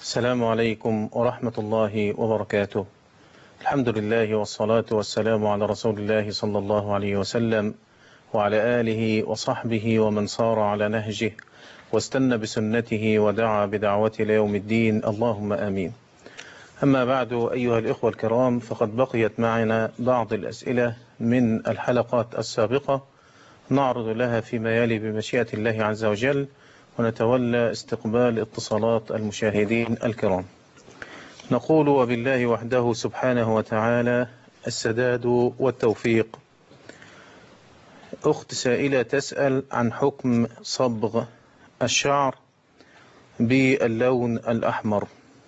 السلام عليكم ورحمة الله وبركاته. الحمد لله والصلاة والسلام على رسول الله صلى الله عليه وسلم وعلى آله وصحبه ومن صار على نهجه واستنى بسنته ودعا بدعوته ليوم الدين، اللهم آمين. أما بعد، أيها الإخوة الكرام، فقد بقيت معنا بعض الأسئلة من الحلقات السابقة نعرض لها فيما يلي بمشيئة الله عز وجل، ونتولى استقبال اتصالات المشاهدين الكرام. نقول وبالله وحده سبحانه وتعالى السداد والتوفيق. أخت سائلة تسأل عن حكم صبغ الشعر باللون الأحمر،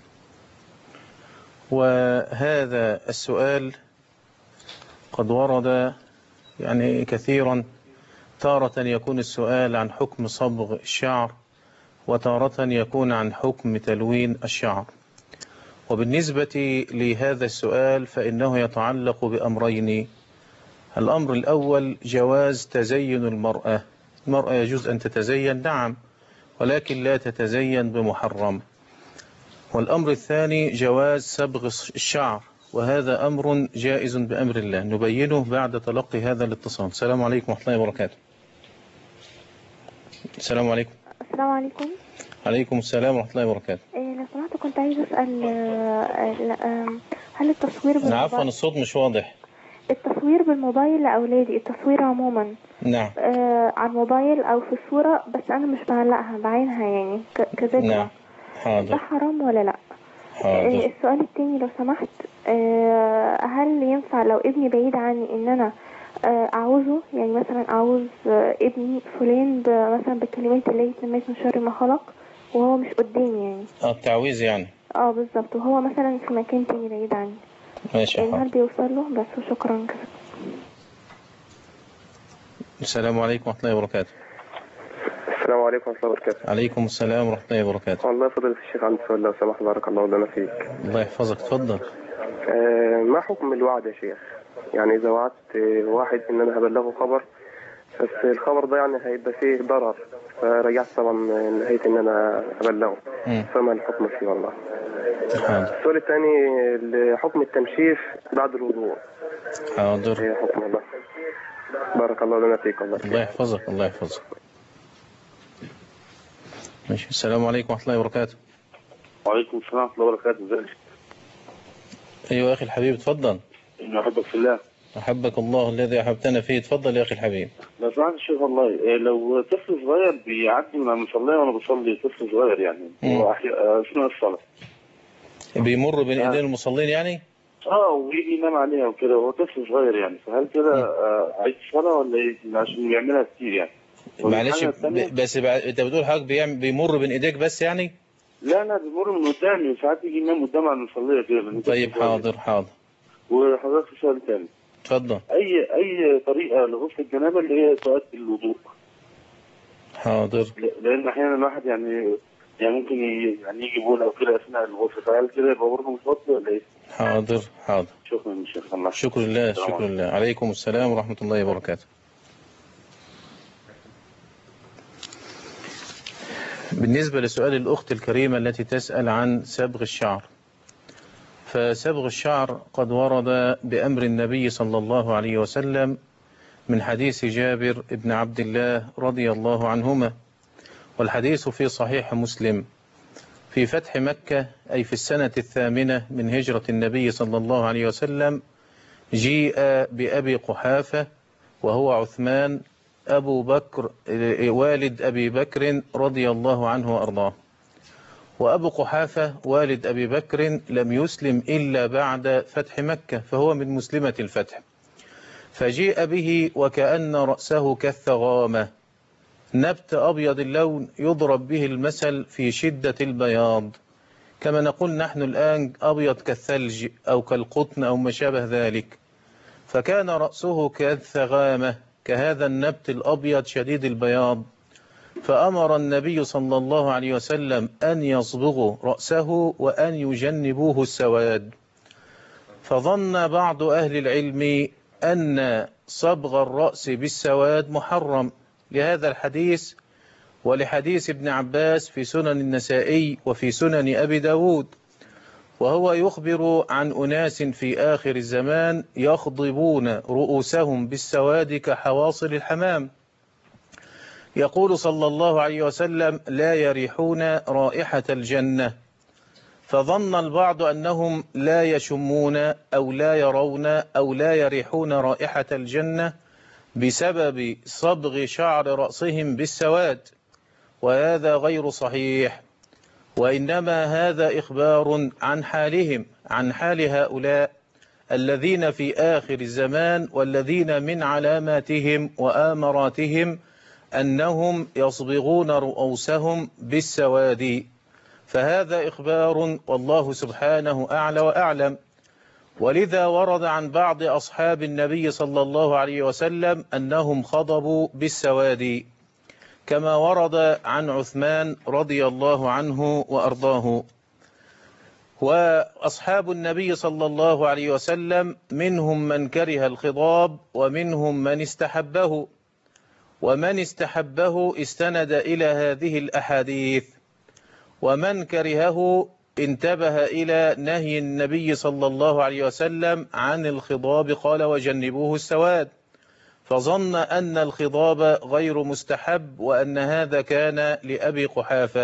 وهذا السؤال قد ورد كثيرا. تارة يكون السؤال عن حكم صبغ الشعر، وتارة يكون عن حكم تلوين الشعر. وبالنسبة لهذا السؤال فإنه يتعلق بأمرين. الأمر الأول جواز تزين المرأة. المرأة يجوز أن تتزين، نعم، ولكن لا تتزين بمحرم. والأمر الثاني جواز صبغ الشعر، وهذا أمر جائز بأمر الله، نبينه بعد تلقي هذا الاتصال. السلام عليكم ورحمة الله وبركاته. السلام عليكم. السلام عليكم. عليكم السلام ورحمة الله وبركاته. لو سمحت كنت عايزة أسأل هل التصوير بالموبايل؟ عفوا الصوت مش واضح. التصوير بالموبايل لأولادي، التصوير عموما، نعم، على الموبايل أو في الصورة، بس أنا مش بعلقها، بعينها يعني كذكرى. نعم، حاضر. ده حرام ولا لأ؟ حاضر. السؤال التاني لو سمحت، هل ينفع لو ابني بعيد عني إن أنا أعوزه، يعني مثلا أعوز ابني فلان مثلا بالكلمات اللي هي تنميت من شر ما خلق وهو مش قدامي، يعني التعويذ يعني. بالظبط، وهو مثلا في مكان تاني بعيد عني، ماشي، يعني حاضر. هل بيوصل له؟ بس وشكرا كده. السلام عليكم ورحمة الله وبركاته. السلام عليكم ورحمة الله وبركاته. عليكم السلام ورحمة الله وبركاته. والله فضيلة الشيخ عندي سؤال لو سمحت، بارك الله لنا فيك. الله يحفظك، تفضل. ما حكم الوعد يا شيخ؟ يعني إذا وعدت واحد إن أنا هبلغه خبر، بس الخبر ده يعني هيبقى فيه ضرر، فرجعت طبعا نهيت إن أنا هبلغه، فما الحكم فيه والله؟ حاضر. السؤال الثاني حكم التنشيف بعد الوضوء. حاضر. إيه حكم الله؟ بارك الله لنا فيك. الله يحفظك، الله يحفظك. ماشي. السلام عليكم ورحمة الله وبركاته. وعليكم السلام ورحمة الله وبركاته. ازيك؟ أيوة يا أخي الحبيب، تفضل. إني أحبك في الله. أحبك الله الذي أحبتنا فيه. تفضل يا أخي الحبيب. لو سمحت الشيخ والله، لو طفل صغير بيعدي من المصلية وأنا بصلي، طفل صغير يعني أثناء الصلاة بيمر بين إيدين المصلين يعني؟ ويجي ينام عليها وكده، وهو طفل صغير يعني، فهل كده عيد الصلاة ولا إيه؟ عشان بيعملها كتير يعني. معلش، بس أنت بتقول حضرتك بيمر بين إيديك بس يعني؟ لا بيمر من قدامي، وساعات يجي ينام قدام على المصلية كده. طيب، حاضر حاضر. وحضرتك سؤال تاني. اتفضل. أي طريقة لغسل الجنابة اللي هي تؤدي الوضوء؟ حاضر. لأن أحيانا الواحد يعني ممكن يعني يجي بول أو كده أثناء الغسل، فهل كده يبقى برضه متوضئ ولا إيه؟ حاضر حاضر. شكرا يا شيخ. الله. شكر لله، شكر لله. عليكم السلام ورحمة الله وبركاته. بالنسبة لسؤال الأخت الكريمة التي تسأل عن صبغ الشعر، فصبغ الشعر قد ورد بأمر النبي صلى الله عليه وسلم من حديث جابر بن عبد الله رضي الله عنهما، والحديث في صحيح مسلم. في فتح مكة، أي في السنة 8 من هجرة النبي صلى الله عليه وسلم، جيء بأبي قحافة وهو عثمان أبو بكر والد أبي بكر رضي الله عنه وأرضاه. وأبو قحافة والد أبي بكر لم يسلم إلا بعد فتح مكة، فهو من مسلمة الفتح. فجيء به وكأن رأسه كالثغامة، نبت أبيض اللون يضرب به المثل في شدة البياض، كما نقول نحن الآن أبيض كالثلج أو كالقطن أو ما شابه ذلك. فكان رأسه كالثغامة، كهذا النبت الأبيض شديد البياض. فأمر النبي صلى الله عليه وسلم أن يصبغوا رأسه وأن يجنبوه السواد. فظن بعض أهل العلم أن صبغ الرأس بالسواد محرم لهذا الحديث، ولحديث ابن عباس في سنن النسائي وفي سنن أبي داود، وهو يخبر عن أناس في آخر الزمان يخضبون رؤوسهم بالسواد كحواصل الحمام. يقول صلى الله عليه وسلم: لا يريحون رائحة الجنة. فظن البعض أنهم لا يشمون أو لا يرون أو لا يريحون رائحة الجنة بسبب صبغ شعر رأسهم بالسواد، وهذا غير صحيح، وإنما هذا إخبار عن حالهم، عن حال هؤلاء الذين في آخر الزمان، والذين من علاماتهم وآمراتهم أنهم يصبغون رؤوسهم بالسواد، فهذا إخبار، والله سبحانه أعلى وأعلم. ولذا ورد عن بعض أصحاب النبي صلى الله عليه وسلم أنهم خضبوا بالسواد، كما ورد عن عثمان رضي الله عنه وأرضاه. وأصحاب النبي صلى الله عليه وسلم منهم من كره الخضاب ومنهم من استحبه، ومن استحبه استند إلى هذه الأحاديث، ومن كرهه انتبه إلى نهي النبي صلى الله عليه وسلم عن الخضاب، قال: وجنبوه السواد، فظن أن الخضاب غير مستحب، وأن هذا كان لأبي قحافة.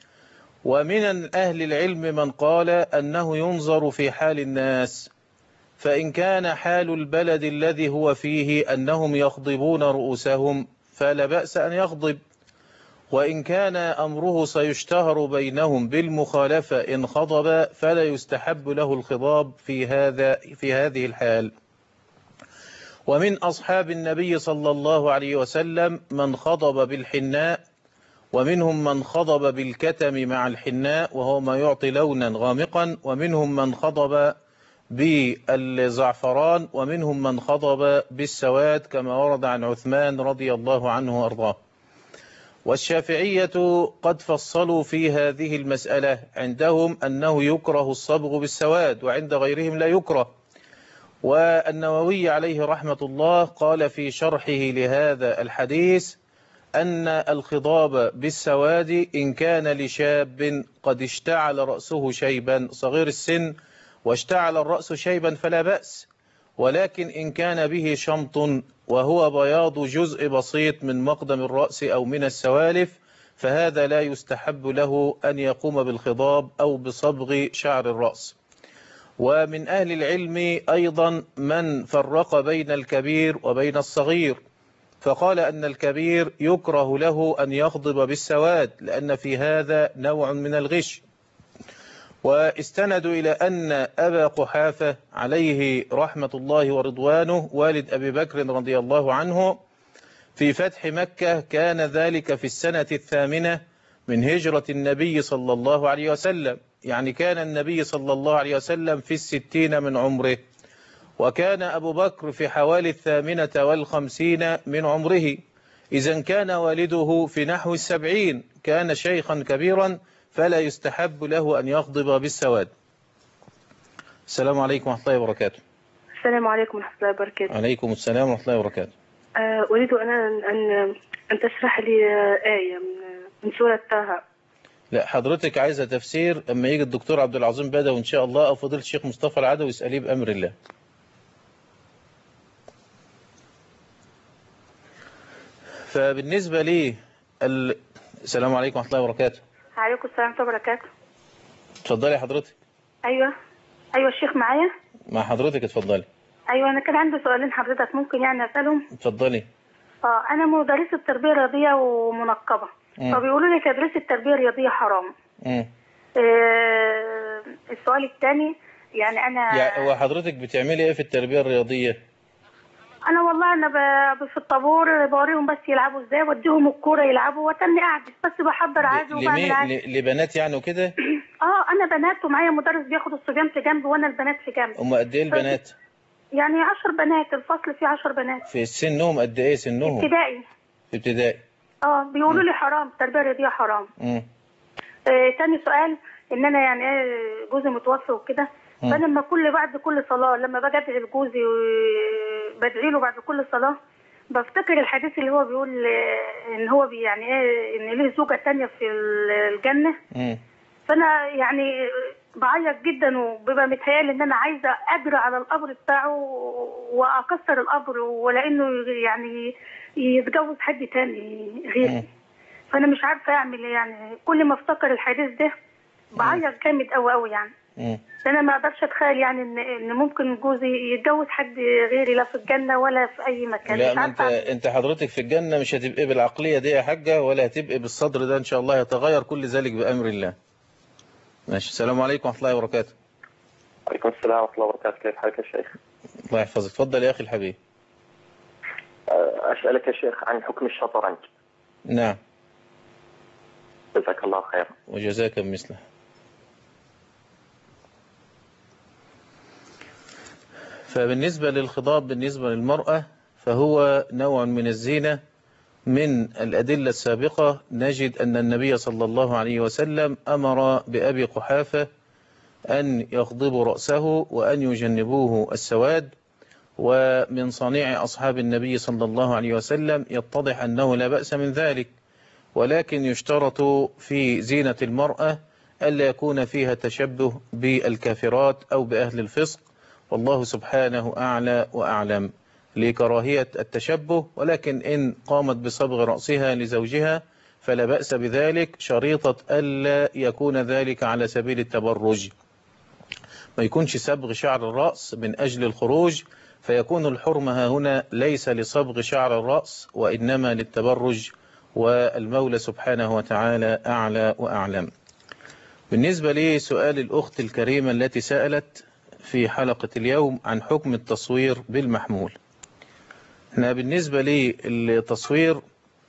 ومن أهل العلم من قال أنه ينظر في حال الناس، فإن كان حال البلد الذي هو فيه أنهم يخضبون رؤوسهم فلا بأس أن يخضب، وإن كان أمره سيشتهر بينهم بالمخالفة إن خضب فلا يستحب له الخضاب في هذه الحال. ومن أصحاب النبي صلى الله عليه وسلم من خضب بالحناء، ومنهم من خضب بالكتم مع الحناء وهو ما يعطي لونا غامقا، ومنهم من خضب بالزعفران، ومنهم من خضب بالسواد، كما ورد عن عثمان رضي الله عنه وأرضاه. والشافعية قد فصلوا في هذه المسألة، عندهم أنه يكره الصبغ بالسواد، وعند غيرهم لا يكره. والنووي عليه رحمة الله قال في شرحه لهذا الحديث أن الخضاب بالسواد إن كان لشاب قد اشتعل رأسه شيبا، صغير السن واشتعل الرأس شيبا فلا بأس، ولكن إن كان به شمط وهو بياض جزء بسيط من مقدم الرأس أو من السوالف فهذا لا يستحب له أن يقوم بالخضاب أو بصبغ شعر الرأس. ومن أهل العلم أيضا من فرق بين الكبير وبين الصغير، فقال أن الكبير يكره له أن يخضب بالسواد لأن في هذا نوع من الغش. واستندوا إلى أن أبا قحافة عليه رحمة الله ورضوانه والد أبي بكر رضي الله عنه في فتح مكة كان ذلك في السنة 8 من هجرة النبي صلى الله عليه وسلم، يعني كان النبي صلى الله عليه وسلم في 60 من عمره، وكان أبو بكر في حوالي 58 من عمره، إذن كان والده في نحو 70، كان شيخا كبيرا فلا يستحب له أن يخضب بالسواد. السلام عليكم ورحمة الله وبركاته. السلام عليكم ورحمة الله وبركاته. عليكم السلام ورحمة الله وبركاته. أريد أن تشرح لي آية من سورة طه. لا حضرتك عايزة تفسير أما يجي الدكتور عبد العظيم بدوي إن شاء الله أو فضيلة الشيخ مصطفى العدوي يسأليه بأمر الله. فبالنسبة لي السلام عليكم ورحمة الله وبركاته. عليكم السلام ورحمة الله وبركاته. اتفضلي حضرتك. أيوة الشيخ معايا. مع حضرتك اتفضلي. أيوة أنا كان عندي سؤالين حضرتك ممكن يعني أسألهم؟ اتفضلي. أنا مدرسة تربية رياضية ومنقبة، فبيقولوا لي تدريس التربية الرياضية حرام. السؤال الثاني يعني هو حضرتك بتعملي ايه في التربية الرياضية؟ أنا والله أنا في الطابور بوريهم بس يلعبوا ازاي، وديهم الكورة يلعبوا وتني قاعد بس بحضر عادي وبعمل عادي. لبنات يعني وكده؟ أنا بنات ومعايا مدرس بياخد الصبيان في جنب وأنا البنات في جنب. هم قد ايه البنات؟ يعني 10 بنات، الفصل فيه 10 بنات. في سنهم قد ايه سنهم؟ ابتدائي. في ابتدائي. بيقولوا لي حرام، التربية الرياضية حرام. تاني سؤال ان انا يعني جوزي متوفي وكده، فلما بعد كل صلاة لما باجي ادعي لجوزي بدعي له بعد كل صلاة، بفتكر الحديث اللي هو بيقول ان هو يعني ايه ان ليه زوجة تانية في الجنة. فانا يعني بعيط جدا وبيبقى متهيألي ان انا عايزة اجري على القبر بتاعه واكسر القبر ولا انه يعني يتجوز حد تاني غيري. فانا مش عارفة اعمل ايه يعني. كل ما افتكر الحديث ده بعيط جامد قوي قوي يعني. انا ما اقدرش اتخيل يعني ان ممكن جوزي يتجوز حد غيري لا في الجنه ولا في اي مكان. لا، ما انت حضرتك في الجنه مش هتبقي بالعقليه دي يا حاجه، ولا هتبقي بالصدر ده. ان شاء الله يتغير كل ذلك بامر الله. ماشي. السلام عليكم ورحمه الله وبركاته. وعليكم السلام ورحمه الله وبركاته. كيف حالك يا شيخ؟ الله يحفظك. اتفضل يا اخي الحبيب. اسالك يا شيخ عن حكم الشطرنج. نعم. جزاك الله خير. وجزاك مثله. فبالنسبة للخضاب بالنسبة للمرأة فهو نوع من الزينة. من الأدلة السابقة نجد أن النبي صلى الله عليه وسلم أمر بأبي قحافة أن يخضبوا رأسه وأن يجنبوه السواد. ومن صنيع أصحاب النبي صلى الله عليه وسلم يتضح أنه لا بأس من ذلك، ولكن يشترط في زينة المرأة ألا يكون فيها تشبه بالكافرات أو بأهل الفسق، والله سبحانه أعلى وأعلم، لكراهية التشبه. ولكن إن قامت بصبغ رأسها لزوجها فلا بأس بذلك، شريطة ألا يكون ذلك على سبيل التبرج. ما يكونش صبغ شعر الرأس من أجل الخروج، فيكون الحرمة هنا ليس لصبغ شعر الرأس وإنما للتبرج، والمولى سبحانه وتعالى أعلى وأعلم. بالنسبة لسؤال الأخت الكريمة التي سألت في حلقة اليوم عن حكم التصوير بالمحمول، احنا بالنسبة للتصوير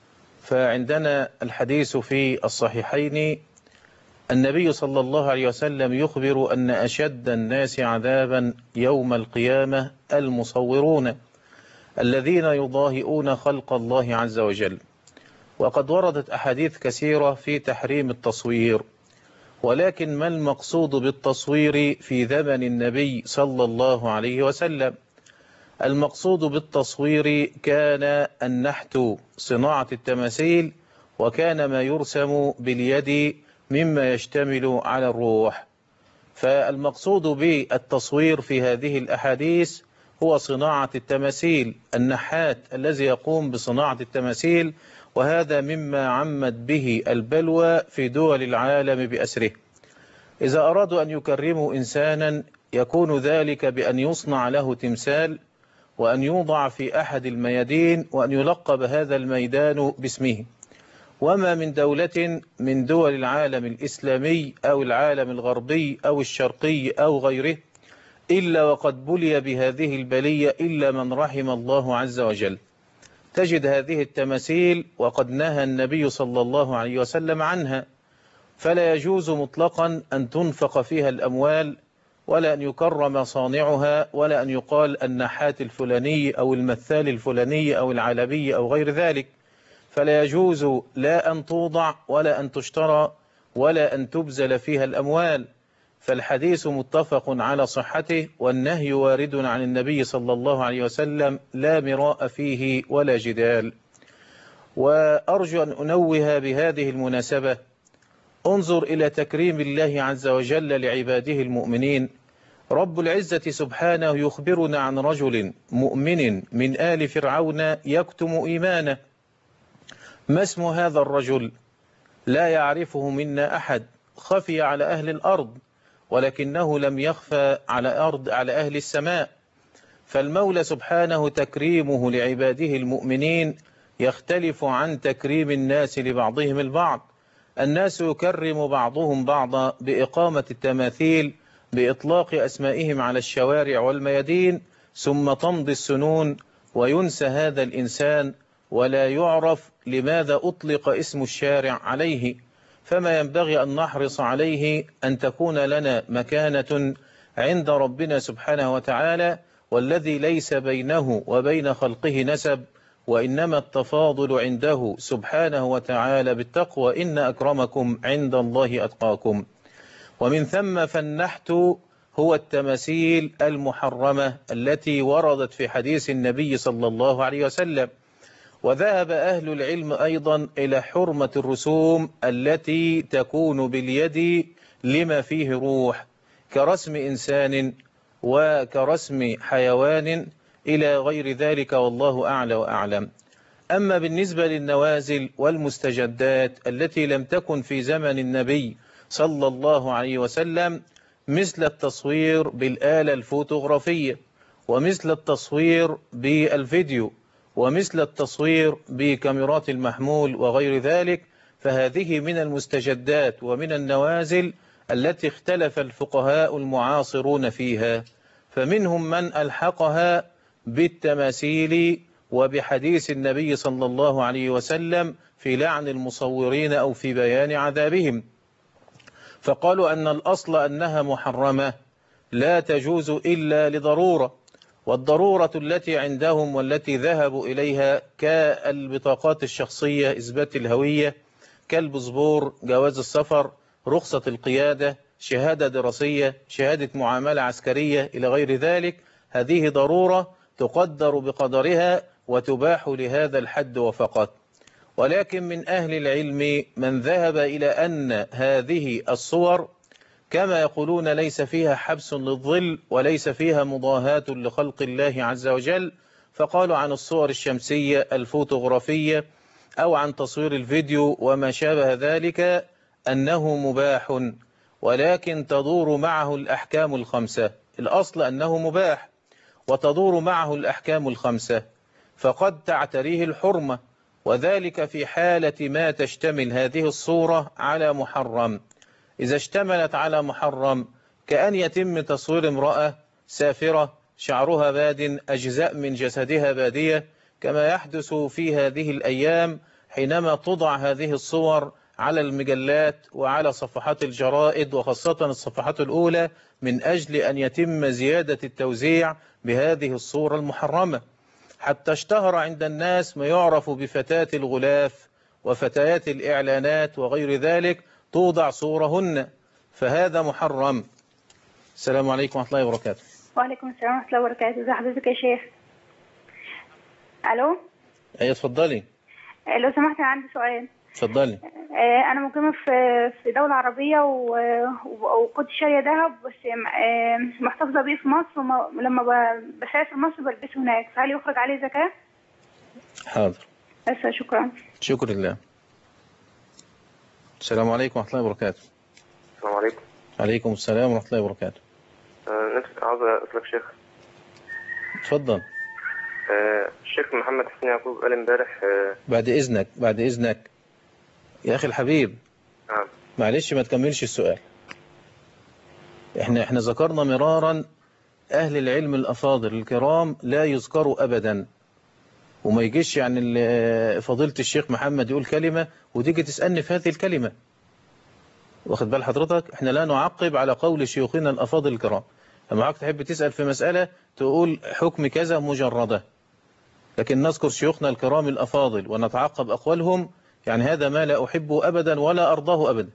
فعندنا الحديث في الصحيحين. النبي صلى الله عليه وسلم يخبر أن أشد الناس عذابا يوم القيامة المصورون الذين يضاهئون خلق الله عز وجل. وقد وردت أحاديث كثيرة في تحريم التصوير، ولكن ما المقصود بالتصوير في زمن النبي صلى الله عليه وسلم؟ المقصود بالتصوير كان النحت، صناعة التماثيل، وكان ما يرسم باليد مما يشتمل على الروح. فالمقصود بالتصوير في هذه الأحاديث هو صناعة التماثيل، النحات الذي يقوم بصناعة التماثيل، وهذا مما عمت به البلوى في دول العالم بأسره. إذا أرادوا أن يكرموا إنسانا يكون ذلك بأن يصنع له تمثال وأن يوضع في أحد الميادين وأن يلقب هذا الميدان باسمه. وما من دولة من دول العالم الإسلامي أو العالم الغربي أو الشرقي أو غيره إلا وقد بلي بهذه البلية إلا من رحم الله عز وجل. تجد هذه التماثيل وقد نهى النبي صلى الله عليه وسلم عنها، فلا يجوز مطلقا أن تنفق فيها الأموال، ولا أن يكرم صانعها، ولا أن يقال النحات الفلاني أو المثال الفلاني أو العلبي أو غير ذلك. فلا يجوز لا أن توضع ولا أن تشترى ولا أن تبذل فيها الأموال. فالحديث متفق على صحته، والنهي وارد عن النبي صلى الله عليه وسلم لا مراء فيه ولا جدال. وأرجو أن أنوه بهذه المناسبة، انظر إلى تكريم الله عز وجل لعباده المؤمنين. رب العزة سبحانه يخبرنا عن رجل مؤمن من آل فرعون يكتم إيمانه. ما اسم هذا الرجل؟ لا يعرفه منا أحد، خفي على أهل الأرض ولكنه لم يخفى على أهل السماء. فالمولى سبحانه تكريمه لعباده المؤمنين يختلف عن تكريم الناس لبعضهم البعض. الناس يكرم بعضهم بعضا بإقامة التماثيل، بإطلاق أسمائهم على الشوارع والميادين، ثم تمضي السنون وينسى هذا الإنسان ولا يعرف لماذا أطلق اسم الشارع عليه. فما ينبغي أن نحرص عليه أن تكون لنا مكانة عند ربنا سبحانه وتعالى، والذي ليس بينه وبين خلقه نسب، وإنما التفاضل عنده سبحانه وتعالى بالتقوى، إن أكرمكم عند الله أتقاكم. ومن ثم فالنحت هو التماثيل المحرمة التي وردت في حديث النبي صلى الله عليه وسلم. وذهب أهل العلم أيضا إلى حرمة الرسوم التي تكون باليد لما فيه روح كرسم إنسان وكرسم حيوان إلى غير ذلك، والله أعلى وأعلم. أما بالنسبة للنوازل والمستجدات التي لم تكن في زمن النبي صلى الله عليه وسلم، مثل التصوير بالآلة الفوتوغرافية، ومثل التصوير بالفيديو، ومثل التصوير بكاميرات المحمول وغير ذلك، فهذه من المستجدات ومن النوازل التي اختلف الفقهاء المعاصرون فيها، فمنهم من ألحقها بالتماثيل وبحديث النبي صلى الله عليه وسلم في لعن المصورين أو في بيان عذابهم، فقالوا أن الأصل أنها محرمة لا تجوز إلا لضرورة، والضرورة التي عندهم والتي ذهبوا إليها كالبطاقات الشخصية، إثبات الهوية، كالباسبور، جواز السفر، رخصة القيادة، شهادة دراسية، شهادة معاملة عسكرية إلى غير ذلك، هذه ضرورة تقدر بقدرها وتباح لهذا الحد وفقط. ولكن من أهل العلم من ذهب إلى أن هذه الصور كما يقولون ليس فيها حبس للظل وليس فيها مضاهاة لخلق الله عز وجل، فقالوا عن الصور الشمسية الفوتوغرافية أو عن تصوير الفيديو وما شابه ذلك أنه مباح، ولكن تدور معه الأحكام الخمسة. الأصل أنه مباح وتدور معه الأحكام الخمسة، فقد تعتريه الحرمة، وذلك في حالة ما تشتمل هذه الصورة على محرم. إذا اشتملت على محرم كأن يتم تصوير امرأة سافرة شعرها باد، أجزاء من جسدها بادية، كما يحدث في هذه الأيام حينما توضع هذه الصور على المجلات وعلى صفحات الجرائد، وخاصة الصفحات الأولى، من أجل أن يتم زيادة التوزيع بهذه الصورة المحرمة، حتى اشتهر عند الناس ما يعرف بفتاة الغلاف وفتيات الإعلانات وغير ذلك، توضع صورهن، فهذا محرم. السلام عليكم ورحمة الله وبركاته. وعليكم السلام ورحمة الله وبركاته. ازي حضرتك يا شيخ؟ الو. ايوه اتفضلي. لو سمحت انا عندي سؤال. اتفضلي. انا مقيمه في دوله عربيه وكنت شاريه ذهب، بس محتفظه بيه في مصر، ولما بسافر مصر بلبسه هناك، فهل يخرج عليه زكاه؟ حاضر. بس شكرا. شكرا لله. السلام عليكم ورحمة الله وبركاته. السلام عليكم. عليكم السلام ورحمة الله وبركاته. نفسي عاوز أسألك شيخ. اتفضل. الشيخ محمد حسين يعقوب قال امبارح بعد إذنك يا أخي الحبيب. معلش ما تكملش السؤال. احنا ذكرنا مرارا أهل العلم الأفاضل الكرام لا يذكروا أبدا، وما يجيش يعني فضيلة الشيخ محمد يقول كلمة وتيجي تسألني في هذه الكلمة. واخد بال حضرتك؟ احنا لا نعقب على قول شيوخنا الأفاضل الكرام. لما حضرتك تحب تسأل في مسألة تقول حكم كذا مجردة، لكن نذكر شيوخنا الكرام الأفاضل ونتعقب أقوالهم، يعني هذا ما لا أحبه أبدا ولا أرضاه أبدا.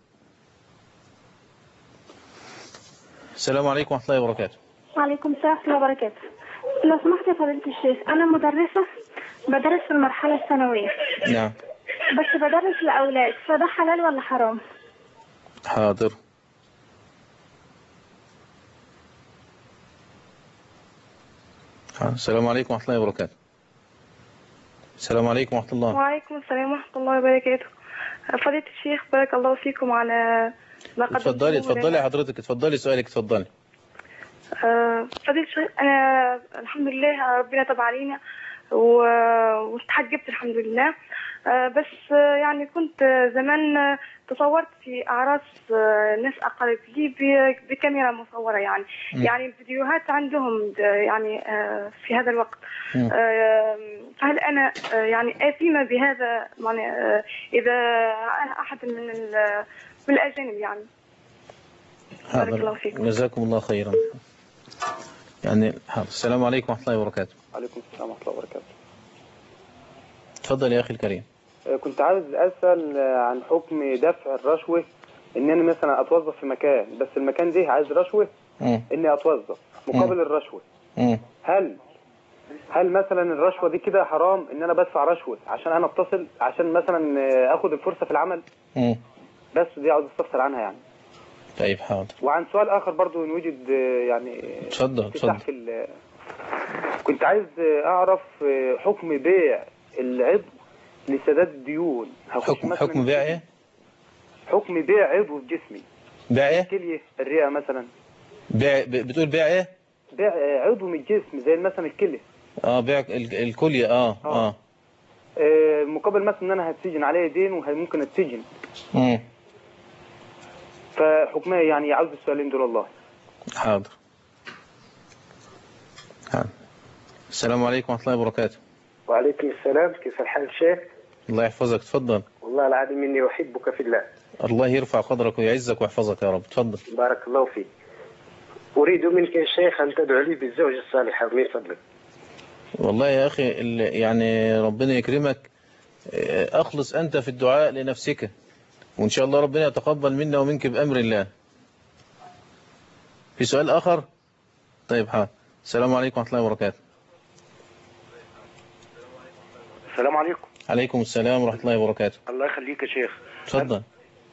السلام عليكم ورحمة الله وبركاته. وعليكم السلام ورحمة الله وبركاته. لو سمحت يا فضيلة الشيخ، أنا مدرسة بدرس في المرحلة الثانوية. نعم. بس بدرس لأولاد، فده حلال ولا حرام؟ حاضر. السلام عليكم ورحمة الله وبركاته. السلام عليكم ورحمة الله. وعليكم السلام ورحمة الله وبركاته. فضيلة الشيخ بارك الله فيكم على ما قدمتم. اتفضلي حضرتك، اتفضلي سؤالك، اتفضلي. فضيلة الشيخ، أنا الحمد لله ربنا تاب علينا واستحجبت الحمد لله، بس يعني كنت زمان تصورت في أعراس ناس أقارب لي بكاميرا مصورة، يعني الفيديوهات عندهم يعني في هذا الوقت. فهل أنا يعني آثمة بهذا، يعني إذا أنا أحد من الأجانب يعني؟ بارك الله فيكم. جزاكم الله خيرا. يعني السلام عليكم ورحمة الله وبركاته. عليكم السلام ورحمة الله وبركاته. تفضل يا أخي الكريم. كنت عاوز أسأل عن حكم دفع الرشوة، إن أنا مثلا أتوظف في مكان، بس المكان ده عايز رشوة إني أتوظف مقابل الرشوة. هل هل مثلا الرشوة دي كده حرام ان انا بدفع رشوة عشان انا اتصل عشان مثلا اخد الفرصة في العمل؟ بس دي عاوز استفسر عنها يعني. طيب حاضر. وعن سؤال اخر برضو ان وجد يعني اتفضل. كنت عايز اعرف حكم بيع العضو لسداد الديون. حكم بيع ايه؟ حكم بيع عضو في جسمي. بيع ايه؟ الكلية، الرئة مثلا. بتقول بيع ايه؟ بيع عضو من الجسم زي مثلا الكلية. بيع الكلية. مقابل مثلا ان انا هتسجن عليه دين وممكن اتسجن. فحكمها يعني عاوز السؤالين دول والله. حاضر. السلام عليكم ورحمة الله وبركاته. وعليكم السلام، كيف الحال شيخ؟ الله يحفظك، تفضل. والله العظيم إني أحبك في الله. الله يرفع قدرك ويعزك ويحفظك يا رب، تفضل. بارك الله فيك. أريد منك يا شيخ أن تدعو لي بالزوجة الصالحة من فضلك. والله يا أخي يعني ربنا يكرمك، أخلص أنت في الدعاء لنفسك، وإن شاء الله ربنا يتقبل منا ومنك بأمر الله. في سؤال آخر؟ طيب حاضر. السلام عليكم ورحمة الله وبركاته. السلام عليكم. عليكم السلام ورحمة الله وبركاته. الله يخليك يا شيخ. اتفضل.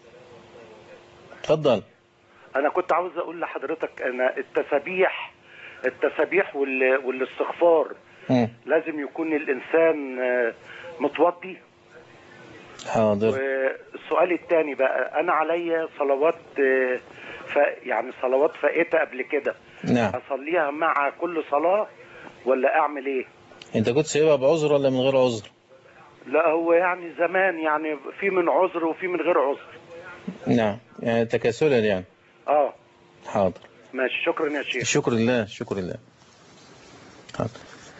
اتفضل. أنا كنت عاوز أقول لحضرتك أنا التسابيح والاستغفار لازم يكون الإنسان متوضي. حاضر. والسؤال الثاني بقى، أنا عليا صلوات يعني صلوات فائتة قبل كده. نعم. أصليها مع كل صلاة ولا أعمل إيه؟ أنت كنت سايبها بعذر ولا من غير عذر؟ لا هو يعني زمان يعني في من عذر وفي من غير عذر. نعم، يعني تكاسلا يعني. حاضر. ماشي، شكرا يا شيخ. شكر الله، شكر الله. حاضر.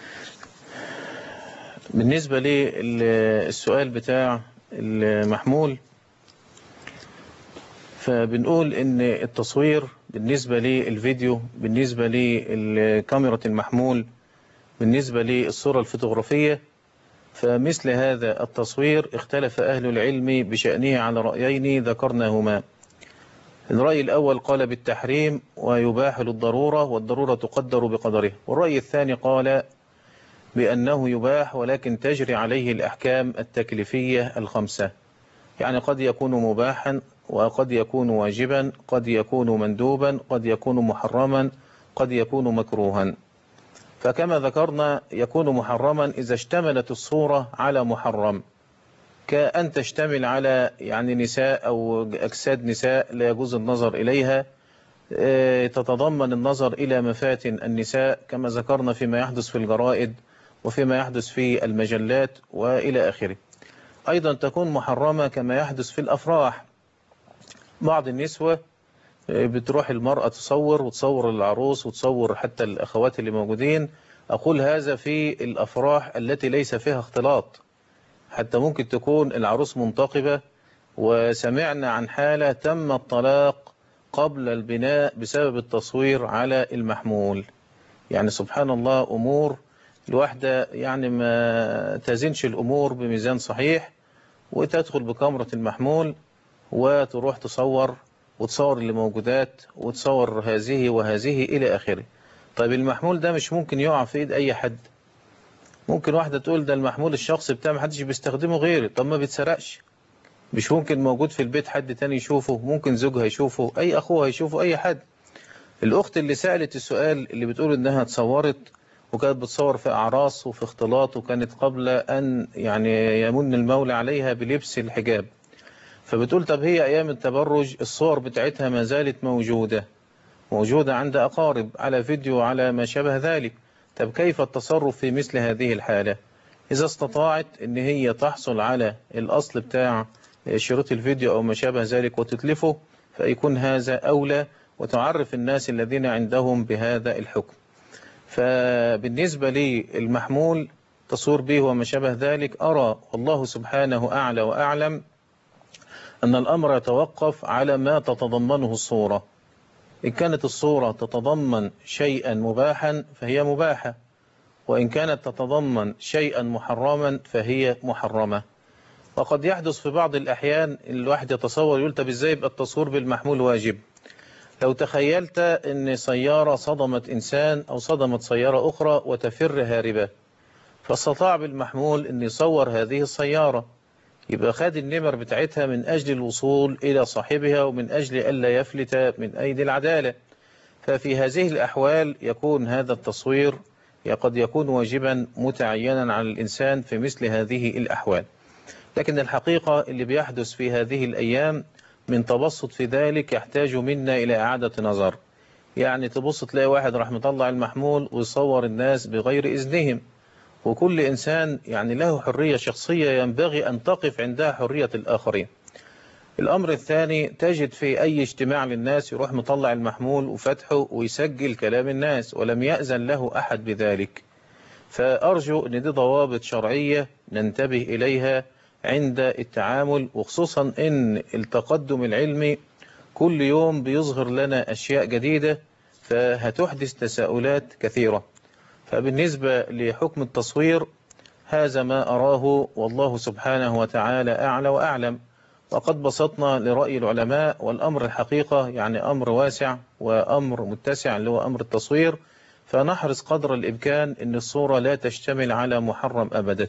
بالنسبة للسؤال بتاع المحمول، فبنقول ان التصوير بالنسبة للفيديو، بالنسبة لكاميرا المحمول، بالنسبة للصورة الفوتوغرافية، فمثل هذا التصوير اختلف أهل العلم بشأنه على رأيين ذكرناهما. الرأي الأول قال بالتحريم ويباح للضرورة، والضرورة تقدر بقدرها. والرأي الثاني قال بأنه يباح ولكن تجري عليه الأحكام التكليفية الخمسة، يعني قد يكون مباحا وقد يكون واجبا، قد يكون مندوبا، قد يكون محرما، قد يكون مكروها. فكما ذكرنا يكون محرما إذا اشتملت الصورة على محرم، كأن تشتمل على يعني نساء أو أجساد نساء لا يجوز النظر إليها، تتضمن النظر إلى مفاتن النساء كما ذكرنا فيما يحدث في الجرائد وفيما يحدث في المجلات وإلى آخره. أيضا تكون محرمة كما يحدث في الأفراح، بعض النسوة بتروح المرأة تصور وتصور العروس وتصور حتى الأخوات اللي موجودين. أقول هذا في الأفراح التي ليس فيها اختلاط، حتى ممكن تكون العروس منتقبة، وسمعنا عن حالة تم الطلاق قبل البناء بسبب التصوير على المحمول. يعني سبحان الله، أمور الواحدة يعني ما تزنش الأمور بميزان صحيح، وتدخل بكاميرا المحمول وتروح تصور وتصور اللي موجودات وتصور هذه وهذه إلى آخره. طيب المحمول ده مش ممكن يقع في إيد أي حد. ممكن واحدة تقول ده المحمول الشخصي بتاعي محدش بيستخدمه غيري. طب ما بيتسرقش؟ مش ممكن موجود في البيت حد تاني يشوفه؟ ممكن زوجها يشوفه، أي أخوها يشوفه، أي حد. الأخت اللي سألت السؤال اللي بتقول إنها تصورت وكانت بتصور في أعراس وفي اختلاط، وكانت قبل أن يعني يمن المولى عليها بلبس الحجاب، فبتقول طب هي أيام التبرج الصور بتاعتها ما زالت موجودة عند أقارب على فيديو على ما شابه ذلك. طب كيف التصرف في مثل هذه الحالة؟ إذا استطاعت أن هي تحصل على الأصل بتاع شريط الفيديو أو ما شابه ذلك وتتلفه، فيكون هذا أولى، وتعرف الناس الذين عندهم بهذا الحكم. فبالنسبة للمحمول تصوير به وما شابه ذلك، أرى والله سبحانه أعلى وأعلم أن الأمر يتوقف على ما تتضمنه الصورة. إن كانت الصورة تتضمن شيئا مباحا فهي مباحة، وإن كانت تتضمن شيئا محرما فهي محرمة. وقد يحدث في بعض الأحيان الواحد يتصور يقول طب إزاي يبقى التصوير بالمحمول واجب؟ لو تخيلت أن سيارة صدمت إنسان أو صدمت سيارة أخرى وتفر هاربة، فاستطاع بالمحمول أن يصور هذه السيارة، يبقى خد النمر بتاعتها من أجل الوصول إلى صاحبها ومن أجل ألا يفلت من أيدي العدالة. ففي هذه الأحوال يكون هذا التصوير قد يكون واجبا متعينا على الإنسان في مثل هذه الأحوال. لكن الحقيقة اللي بيحدث في هذه الأيام من تبسط في ذلك يحتاج منا إلى إعادة نظر. يعني تبص تلاقي واحد راح مطلع المحمول ويصور الناس بغير إذنهم، وكل إنسان يعني له حرية شخصية ينبغي أن تقف عندها حرية الآخرين. الأمر الثاني، تجد في أي اجتماع للناس يروح مطلع المحمول وفتحه ويسجل كلام الناس ولم يأذن له أحد بذلك. فأرجو أن دي ضوابط شرعية ننتبه إليها عند التعامل، وخصوصا أن التقدم العلمي كل يوم بيظهر لنا أشياء جديدة فهتحدث تساؤلات كثيرة. فبالنسبة لحكم التصوير هذا ما أراه، والله سبحانه وتعالى أعلى وأعلم. وقد بسطنا لرأي العلماء، والأمر الحقيقة يعني أمر واسع وأمر متسع اللي هو أمر التصوير، فنحرص قدر الإمكان أن الصورة لا تشتمل على محرم أبدا،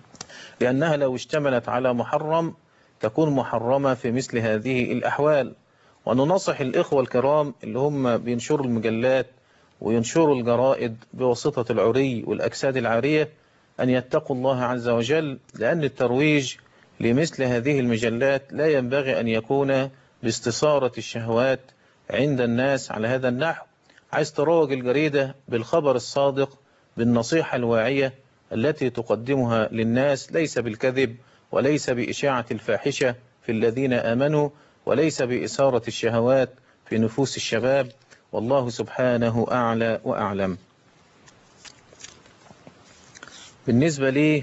لأنها لو اشتملت على محرم تكون محرمة في مثل هذه الأحوال. وننصح الإخوة الكرام اللي هم بينشروا المجلات وينشروا الجرائد بواسطة العري والأجساد العارية أن يتقوا الله عز وجل، لأن الترويج لمثل هذه المجلات لا ينبغي أن يكون باستثارة الشهوات عند الناس على هذا النحو. عايز تروج الجريدة بالخبر الصادق، بالنصيحة الواعية التي تقدمها للناس، ليس بالكذب وليس بإشاعة الفاحشة في الذين آمنوا وليس بإثارة الشهوات في نفوس الشباب. والله سبحانه أعلى وأعلم. بالنسبة لي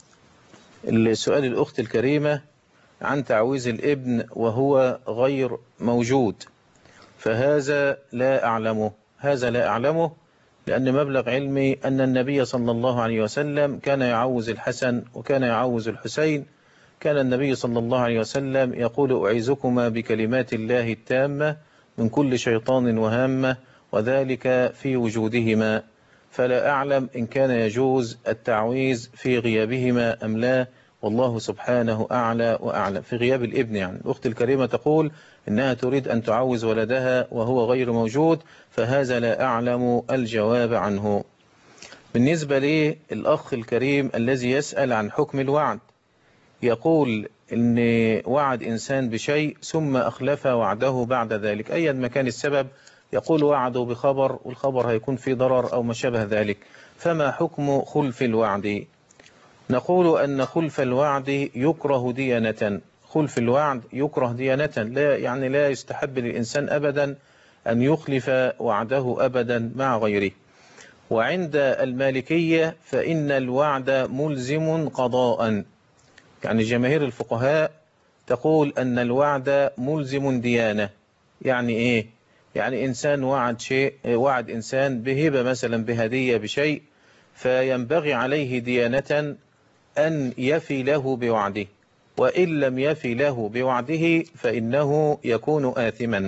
السؤال الأخت الكريمة عن تعويذ الابن وهو غير موجود، فهذا لا أعلمه، هذا لا أعلمه، لأن مبلغ علمي أن النبي صلى الله عليه وسلم كان يعوذ الحسن وكان يعوذ الحسين. كان النبي صلى الله عليه وسلم يقول: أعيذكما بكلمات الله التامة من كل شيطان وهامة، وذلك في وجودهما. فلا أعلم إن كان يجوز التعويذ في غيابهما أم لا، والله سبحانه أعلى وأعلم. في غياب الابن يعني. الأخت الكريمة تقول إنها تريد أن تعوذ ولدها وهو غير موجود، فهذا لا أعلم الجواب عنه. بالنسبة للأخ الكريم الذي يسأل عن حكم الوعد، يقول إن وعد إنسان بشيء ثم أخلف وعده بعد ذلك، أيا ما كان السبب، يقول وعده بخبر والخبر هيكون فيه ضرر أو ما شابه ذلك، فما حكم خلف الوعد؟ نقول أن خلف الوعد يكره ديانة. خلف الوعد يكره ديانة، لا يستحب للإنسان أبدا أن يخلف وعده أبدا مع غيره. وعند المالكية فإن الوعد ملزم قضاء، يعني جماهير الفقهاء تقول أن الوعد ملزم ديانة. يعني إيه؟ يعني إنسان وعد إنسان بهبة مثلا، بهدية، بشيء، فينبغي عليه ديانة أن يفي له بوعده، وإن لم يفي له بوعده فإنه يكون آثما.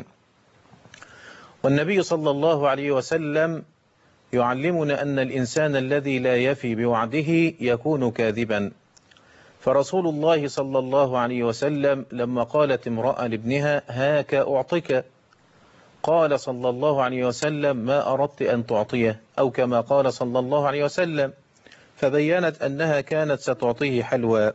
والنبي صلى الله عليه وسلم يعلمنا أن الإنسان الذي لا يفي بوعده يكون كاذبا. فرسول الله صلى الله عليه وسلم لما قالت امرأة لابنها: هاك أعطك، قال صلى الله عليه وسلم: ما أردت أن تعطيه، أو كما قال صلى الله عليه وسلم، فبينت أنها كانت ستعطيه حلوى.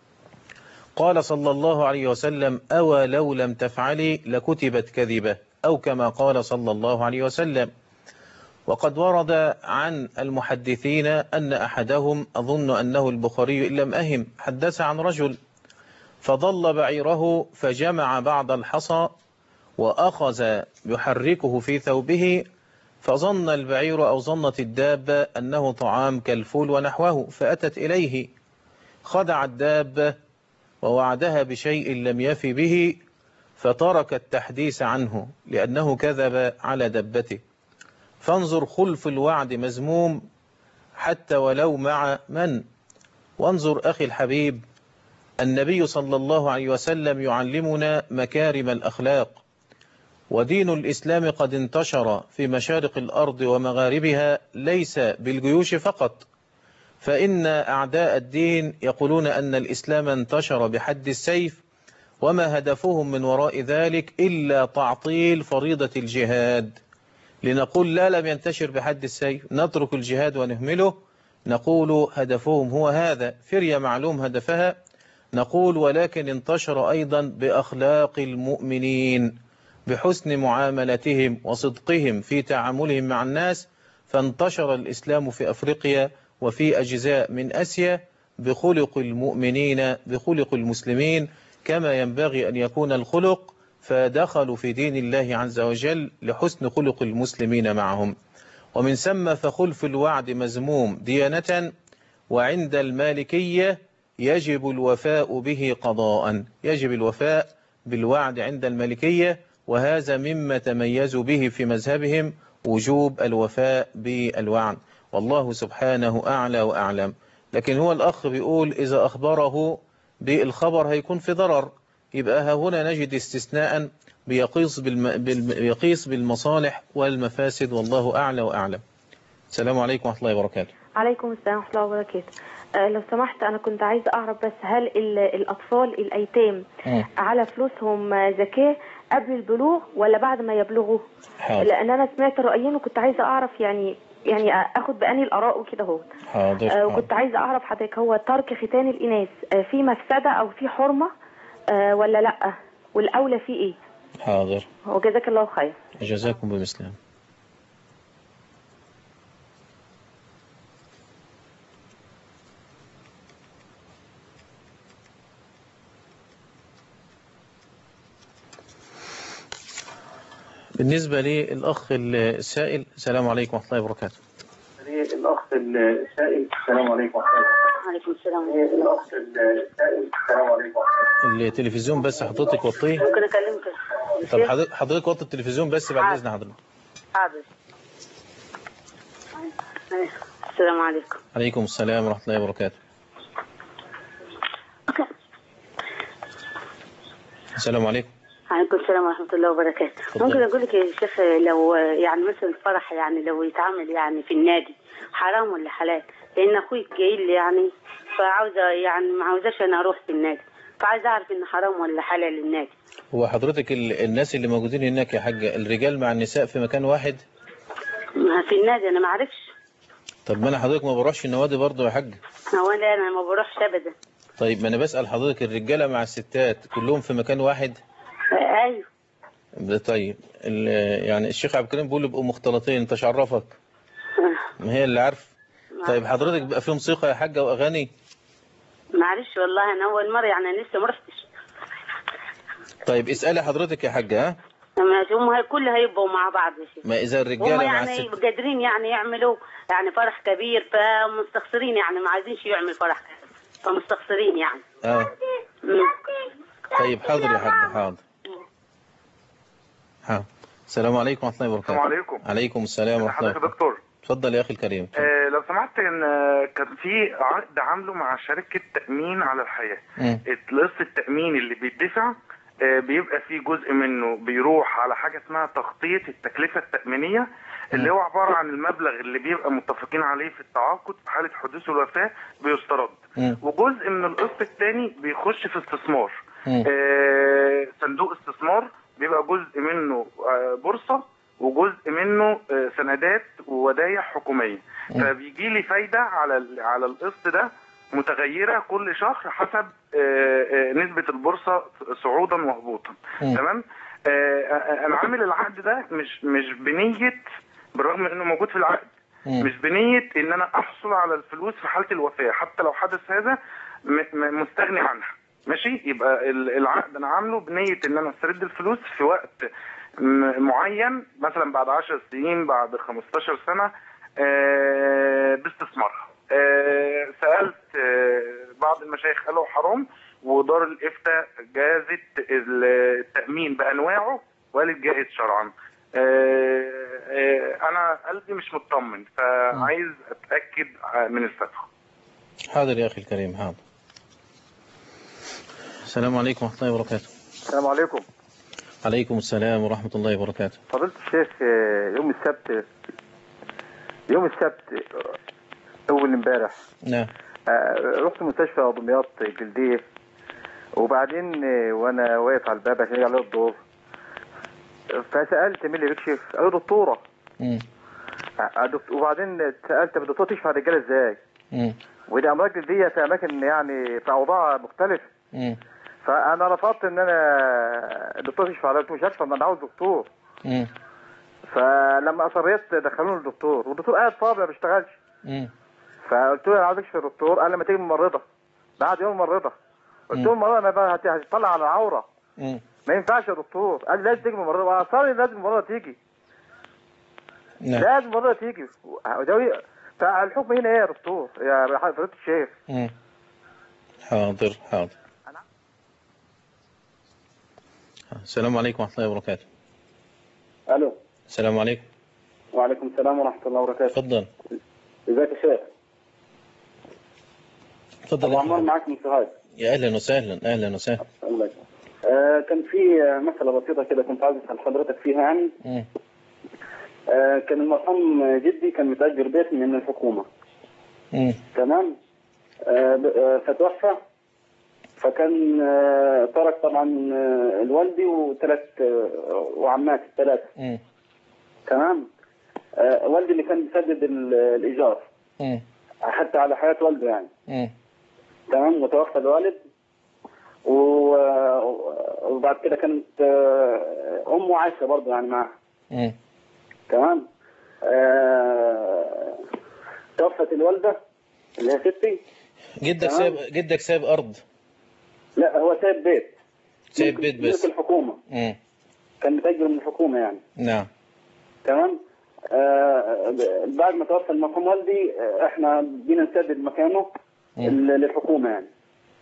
قال صلى الله عليه وسلم: أو لو لم تفعلي لكتبت كذبة، أو كما قال صلى الله عليه وسلم. وقد ورد عن المحدثين أن أحدهم، أظن أنه البخاري إن لم أهم، حدث عن رجل فضل بعيره فجمع بعض الحصى وأخذ يحركه في ثوبه، فظن البعير أو ظنت الدابة أنه طعام كالفول ونحوه، فأتت إليه، خدع الدابة ووعدها بشيء لم يفي به، فترك التحديث عنه لأنه كذب على دبته. فانظر، خلف الوعد مذموم حتى ولو مع من. وانظر أخي الحبيب، النبي صلى الله عليه وسلم يعلمنا مكارم الأخلاق، ودين الإسلام قد انتشر في مشارق الأرض ومغاربها ليس بالجيوش فقط، فإن أعداء الدين يقولون أن الإسلام انتشر بحد السيف، وما هدفهم من وراء ذلك إلا تعطيل فريضة الجهاد. لنقول لا، لم ينتشر بحد السيف، نترك الجهاد ونهمله. نقول هدفهم هو هذا، فرية معلوم هدفها. نقول ولكن انتشر أيضا بأخلاق المؤمنين، بحسن معاملتهم وصدقهم في تعاملهم مع الناس، فانتشر الإسلام في أفريقيا وفي أجزاء من آسيا بخلق المؤمنين، بخلق المسلمين كما ينبغي أن يكون الخلق، فدخلوا في دين الله عز وجل لحسن خلق المسلمين معهم. ومن ثم فخلف الوعد مذموم ديانة، وعند المالكية يجب الوفاء به قضاء، يجب الوفاء بالوعد عند المالكية، وهذا مما تميزوا به في مذهبهم، وجوب الوفاء بالوعد، والله سبحانه أعلى وأعلم. لكن هو الأخ بيقول إذا أخبره بالخبر هيكون في ضرر، يبقى هنا نجد استثناء بيقيس بالمصالح والمفاسد، والله أعلى وأعلم. السلام عليكم ورحمة الله وبركاته. عليكم السلام ورحمة الله وبركاته. لو سمحت أنا كنت عايزة أعرف بس، هل الأطفال الأيتام على فلوسهم زكاة قبل البلوغ ولا بعد ما يبلغوا؟ لأن أنا سمعت رأيين وكنت عايزة أعرف يعني أخد بأني الآراء وكده اهو. وكنت عايزة أعرف حضرتك، هو ترك ختان الإناث في مفسدة أو في حرمة ولا لأ، والأولى فيه إيه؟ حاضر. وجزاك الله خير. جزاكم بمثله. بالنسبة للأخ السائل، السلام عليكم ورحمة الله وبركاته. الأخ السائل، السلام عليكم ورحمة الله وبركاته. وعليكم السلام. الأخ السائل، السلام عليكم ورحمة الله. التلفزيون بس حضرتك وطيه. ممكن أكلمك؟ طب حضرتك وطي التلفزيون بس بعد إذن حضرتك. حاضر. السلام عليكم. عليكم السلام ورحمة الله وبركاته. السلام عليكم. عليكم السلام ورحمة الله وبركاته. ممكن أقول لك يا شيخ، لو يعني مثلا الفرح يعني لو يتعمل يعني في النادي حرام ولا حلال؟ لأن أخوي جاي لي يعني، فعاوزة يعني ما عاوزاش أنا أروح في النادي، فعايزة أعرف إن حرام ولا حلال النادي. هو حضرتك الناس اللي موجودين هناك يا حاجة، الرجال مع النساء في مكان واحد؟ في النادي أنا ما أعرفش. طب ما أنا حضرتك ما بروحش النوادي برضه يا حاجة؟ هو أنا ما بروحش أبدا. طيب ما أنا بسأل حضرتك، الرجالة مع الستات كلهم في مكان واحد؟ ايوه. طيب يعني الشيخ عبد الكريم بيقول يبقوا مختلطين، انت عرفك؟ ما هي اللي عارف. طيب حضرتك بقى في موسيقى يا حاجه واغاني؟ معلش والله انا اول مره يعني لسه ما رحتش. طيب اسالي حضرتك يا حاجه. ها هم كله هيبقوا مع بعض يا شيخ. ما اذا الرجاله هم مع يعني قادرين يعني يعملوا يعني فرح كبير، فمستخسرين يعني ما عايزينش يعمل فرح كبير، فمستخسرين يعني. طيب حاضر يا حاجه، حاضر. السلام عليكم ورحمة الله وبركاته. السلام عليكم. عليم السلام ورحمة الله. حضرتك يا دكتور. اتفضل يا أخي الكريم. لو سمحت، كان في عقد عامله مع شركة تأمين على الحياة. قسط التأمين اللي بيدفع بيبقى فيه جزء منه بيروح على حاجة اسمها تغطية التكلفة التأمينية، اللي هو عبارة عن المبلغ اللي بيبقى متفقين عليه في التعاقد في حالة حدوث الوفاة بيسترد، وجزء من القسط الثاني بيخش في استثمار. صندوق استثمار بيبقى جزء منه بورصة وجزء منه سندات وودايع حكومية، فبيجي لي فايدة على القسط ده متغيرة كل شهر حسب نسبة البورصة صعودا وهبوطا. تمام. انا عامل العقد ده مش بنية، بالرغم انه موجود في العقد، مش بنية ان انا احصل على الفلوس في حالة الوفاة، حتى لو حدث هذا مستغني عنها. ماشي. يبقى العقد انا عامله بنية ان انا استرد الفلوس في وقت معين، مثلا بعد 10 سنين، بعد 15 سنة، باستثمارها. سألت بعض المشايخ قالوا حرام، ودار الإفتاء جازت التأمين بأنواعه وقالت جائز شرعا. أنا قلبي مش مطمن، فعايز أتأكد من الفتوى. حاضر يا أخي الكريم، حاضر. السلام عليكم ورحمة الله وبركاته. السلام عليكم. عليكم السلام ورحمة الله وبركاته. فضيلة الشيخ، يوم السبت أول امبارح نعم رحت مستشفى دمياط جلدية، وبعدين وأنا واقف على الباب عشان يجي عليا الدور، فسألت مين اللي بيكشف؟ قالوا دكتورة. وبعدين سألت الدكتور تكشف على الرجالة ازاي؟ ودي أمراض جلدية في أماكن يعني في أوضاع مختلفة. فأنا رفضت إن أنا الدكتور يكشف عليا، قلت مش هكشف، أنا عاوز دكتور. فلما أصريت دخلوني الدكتور، والدكتور قاعد فاضي ما بيشتغلش. فقلت له أنا عاوز أكشف الدكتور، قال لما تيجي ممرضة بعد يوم ممرضة. قلت له الممرضة أنا بقى هتطلع على العورة، ما ينفعش يا دكتور. قال لازم تيجي ممرضة، وأصرني لازم ممرضة تيجي. لازم ممرضة تيجي. فالحكم هنا إيه يا دكتور يا فضيلة الشيخ؟ حاضر. السلام عليكم ورحمة الله وبركاته. الو. السلام عليكم. وعليكم السلام ورحمة الله وبركاته. اتفضل. ازيك يا شيخ؟ اتفضل. أبو عمار معاك من سوهاج. يا اهلا وسهلا. اهلا وسهلا. الله يسلمك. كان في مسألة بسيطة كده كنت عايز اسأل حضرتك فيها يعني. كان المرحوم جدي كان متأجر بيت من الحكومة. تمام. فتوفى، فكان ترك طبعا الوالدي وعماتي الثلاثة. تمام. والدي اللي كان بيسدد الإيجار حتى على حياة والده يعني. تمام. وتوفى الوالد، وبعد كده كانت أمه عايشة برضه يعني معها. تمام. توفت الوالدة اللي هي ستي. جدك سايب أرض؟ لا، هو سايب بيت. سايب بيت بس. ملك الحكومة. كان متأجر من الحكومة يعني. نعم. تمام. بعد ما توفى المرحوم والدي احنا بدينا نسدد مكانه للحكومة يعني.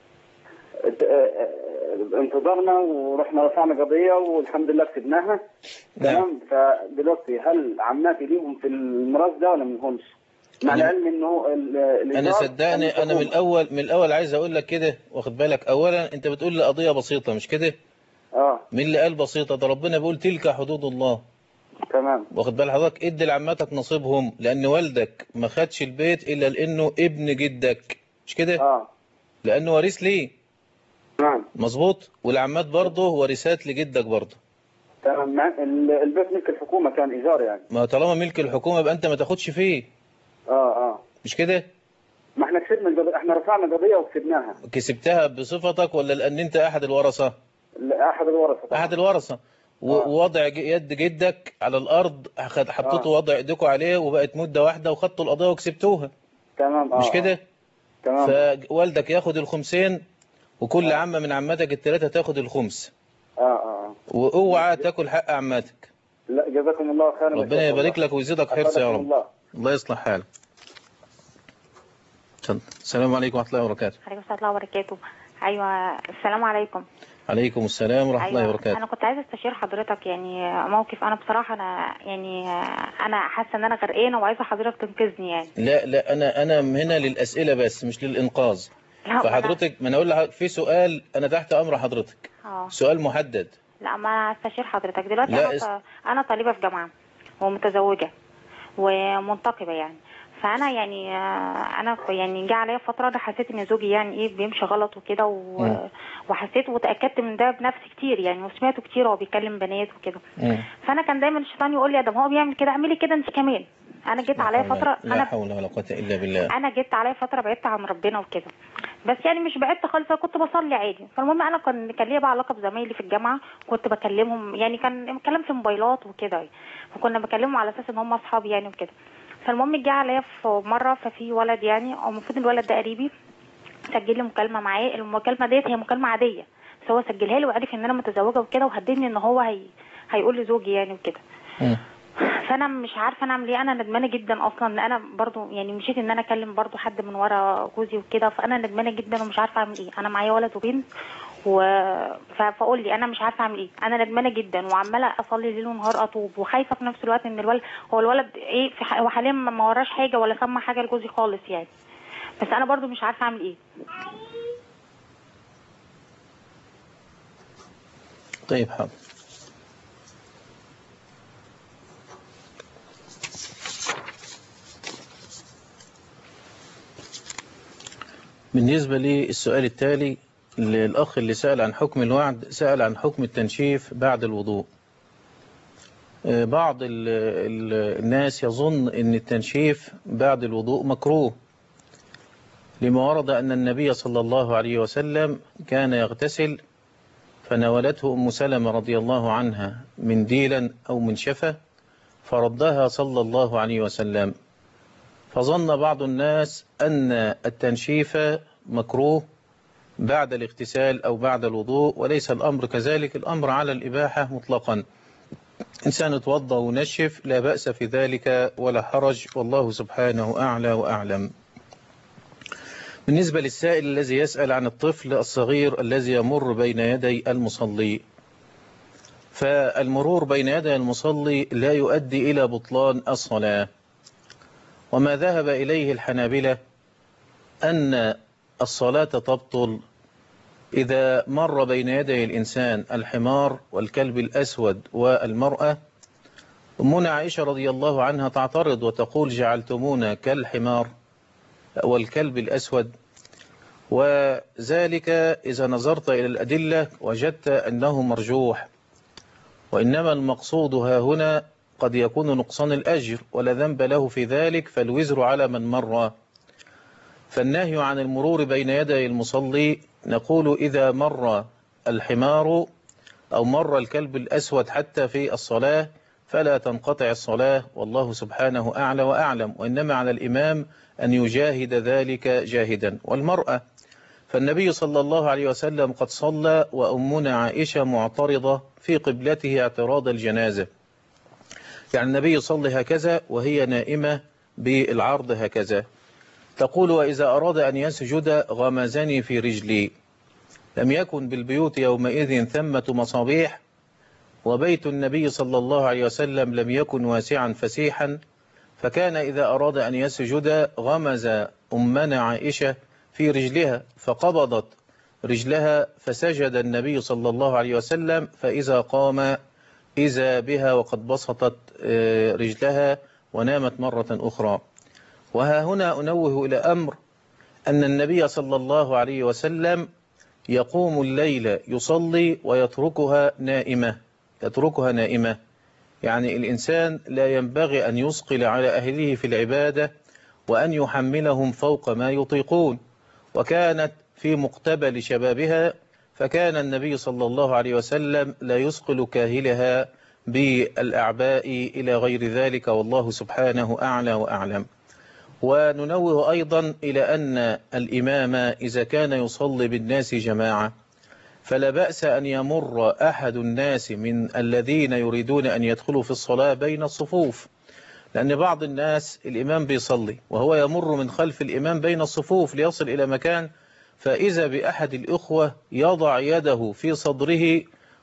انتظرنا ورحنا رفعنا قضية والحمد لله كسبناها. تمام. فدلوقتي هل عماتي ليهم في الميراث ده ولا ما لهمش؟ مع العلم انه انا صدقني انا من الاول عايز اقول لك كده، واخد بالك، اولا انت بتقول لي قضية بسيطة مش كده؟ مين اللي قال بسيطة؟ ده ربنا بيقول تلك حدود الله. تمام. واخد بال حضرتك؟ ادي لعماتك نصيبهم، لان والدك ما خدش البيت الا لانه ابن جدك مش كده؟ لانه وريث ليه. نعم. مظبوط. والعمات برضه ورثات لجدك برضه. تمام. البيت ملك الحكومة كان ايجار يعني. ما طالما ملك الحكومة يبقى انت ما تاخدش فيه. مش كده؟ ما احنا كسبنا القضية، احنا رفعنا قضية وكسبناها. كسبتها بصفتك ولا لان انت احد الورثة؟ لا، احد الورثة. احد الورثة. ووضع يد جدك على الارض حطيتوا وضع ايديكوا عليه وبقت مدة واحدة وخدتوا القضية وكسبتوها. تمام. مش كده؟ تمام. فوالدك ياخد الخمسين، وكل عمة من عماتك الثلاثة تاخد الخمس. واوعى تاكل حق عماتك. لا، جزاكم الله خيرا. ربنا يبارك لك ويزيدك حرص يا رب. الله يصلح حالك. السلام عليكم ورحمة الله وبركاته. عليكم السلام ورحمة الله وبركاته. ايوه السلام عليكم. عليكم السلام ورحمة الله وبركاته. انا كنت عايزه استشير حضرتك يعني موقف. انا بصراحه انا حاسه ان انا غرقانه وعايزه حضرتك تنقذني يعني. لا انا هنا للاسئله بس مش للانقاذ. فحضرتك ما انا اقول لك في سؤال، انا تحت امر حضرتك. سؤال محدد. لا، ما استشير حضرتك دلوقتي. انا طالبه في جامعه ومتزوجه ومنتقبه يعني. فانا يعني جه عليا فتره انا حسيت ان زوجي يعني ايه بيمشي غلط وكده وحسيت وتاكدت من ده بنفسي كتير يعني، وسمعته كتير وهو بيكلم بنات وكده. فانا كان دايما الشيطان يقول لي يا هو بيعمل كده اعملي كده انت كمان. انا جيت عليا فتره لا حول ولا قوه الا بالله. انا جيت عليا فتره بعدت عن ربنا وكده، بس يعني مش بعدت خالص، كنت بصلي عادي. فالمهم انا كان ليا بقى علاقه بزمايلي في الجامعه، كنت بكلمهم يعني، كان كلام في موبايلات وكده، فكنا بكلمهم على اساس ان هم اصحابي يعني وكده. فالمهم جه عليا في مره، ففي ولد يعني، او المفروض الولد ده قريبي، سجل لي مكالمه معاه. المكالمه ديت هي مكالمه عاديه، بس هو سجلها لي وعرف ان انا متزوجه وكده، وهددني ان هو هيقول لي زوجي يعني وكده. فانا مش عارفه انا اعمل ايه. انا ندمانه جدا اصلا ان انا برضو يعني مشيت ان انا اكلم برضو حد من ورا جوزي وكده. فانا ندمانه جدا ومش عارفه اعمل ايه. انا معايا ولد وبنت فاقول لي انا مش عارفه اعمل ايه. انا ندمانه جدا وعماله اصلي ليل ونهار اطوب، وخايفه في نفس الوقت ان الولد ايه هو حاليا ما وراش حاجه ولا سمع حاجه لجوزي خالص يعني، بس انا برضو مش عارفه اعمل ايه. طيب حاضر. بالنسبة للسؤال التالي، الأخ اللي سأل عن حكم الوعد سأل عن حكم التنشيف بعد الوضوء. بعض الناس يظن أن التنشيف بعد الوضوء مكروه، لما ورد أن النبي صلى الله عليه وسلم كان يغتسل فناولته أم سلمة رضي الله عنها منديلا أو منشفة فردها صلى الله عليه وسلم، فظن بعض الناس أن التنشيف مكروه بعد الاغتسال أو بعد الوضوء، وليس الأمر كذلك، الأمر على الإباحة مطلقا. إنسان يتوضأ ونشف لا بأس في ذلك ولا حرج، والله سبحانه أعلى وأعلم. بالنسبة للسائل الذي يسأل عن الطفل الصغير الذي يمر بين يدي المصلي، فالمرور بين يدي المصلي لا يؤدي إلى بطلان الصلاة، وما ذهب إليه الحنابلة أن الصلاة تبطل إذا مر بين يدي الإنسان الحمار والكلب الأسود والمرأة. أمنا عائشة رضي الله عنها تعترض وتقول: جعلتمونا كالحمار والكلب الأسود، وذلك إذا نظرت إلى الأدلة وجدت أنه مرجوح، وإنما المقصود ها هنا قد يكون نقصان الأجر ولا ذنب له في ذلك، فالوزر على من مر. فالنهي عن المرور بين يدي المصلي نقول إذا مر الحمار أو مر الكلب الأسود حتى في الصلاة فلا تنقطع الصلاة، والله سبحانه أعلى وأعلم، وإنما على الإمام أن يجاهد ذلك جاهدا. والمرأة فالنبي صلى الله عليه وسلم قد صلى وأمنا عائشة معترضة في قبلته اعتراض الجنازة، يعني النبي صلى هكذا وهي نائمة بالعرض هكذا، تقول: وإذا أراد أن يسجد غمزني في رجلي. لم يكن بالبيوت يومئذ ثمة مصابيح، وبيت النبي صلى الله عليه وسلم لم يكن واسعا فسيحا، فكان إذا أراد أن يسجد غمز أمنا عائشة في رجلها فقبضت رجلها فسجد النبي صلى الله عليه وسلم، فإذا قام إذا بها وقد بسطت رجلها ونامت مرة أخرى. وها هنا أنوه إلى أمر أن النبي صلى الله عليه وسلم يقوم الليل يصلي ويتركها نائمة، يعني الإنسان لا ينبغي أن يثقل على أهله في العبادة وأن يحملهم فوق ما يطيقون. وكانت في مقتبل شبابها، فكان النبي صلى الله عليه وسلم لا يثقل كاهلها بالأعباء إلى غير ذلك، والله سبحانه أعلى وأعلم. وننوه أيضا إلى أن الإمام إذا كان يصلي بالناس جماعة فلا بأس أن يمر أحد الناس من الذين يريدون أن يدخلوا في الصلاة بين الصفوف، لأن بعض الناس الإمام بيصلي وهو يمر من خلف الإمام بين الصفوف ليصل إلى مكان، فإذا بأحد الإخوة يضع يده في صدره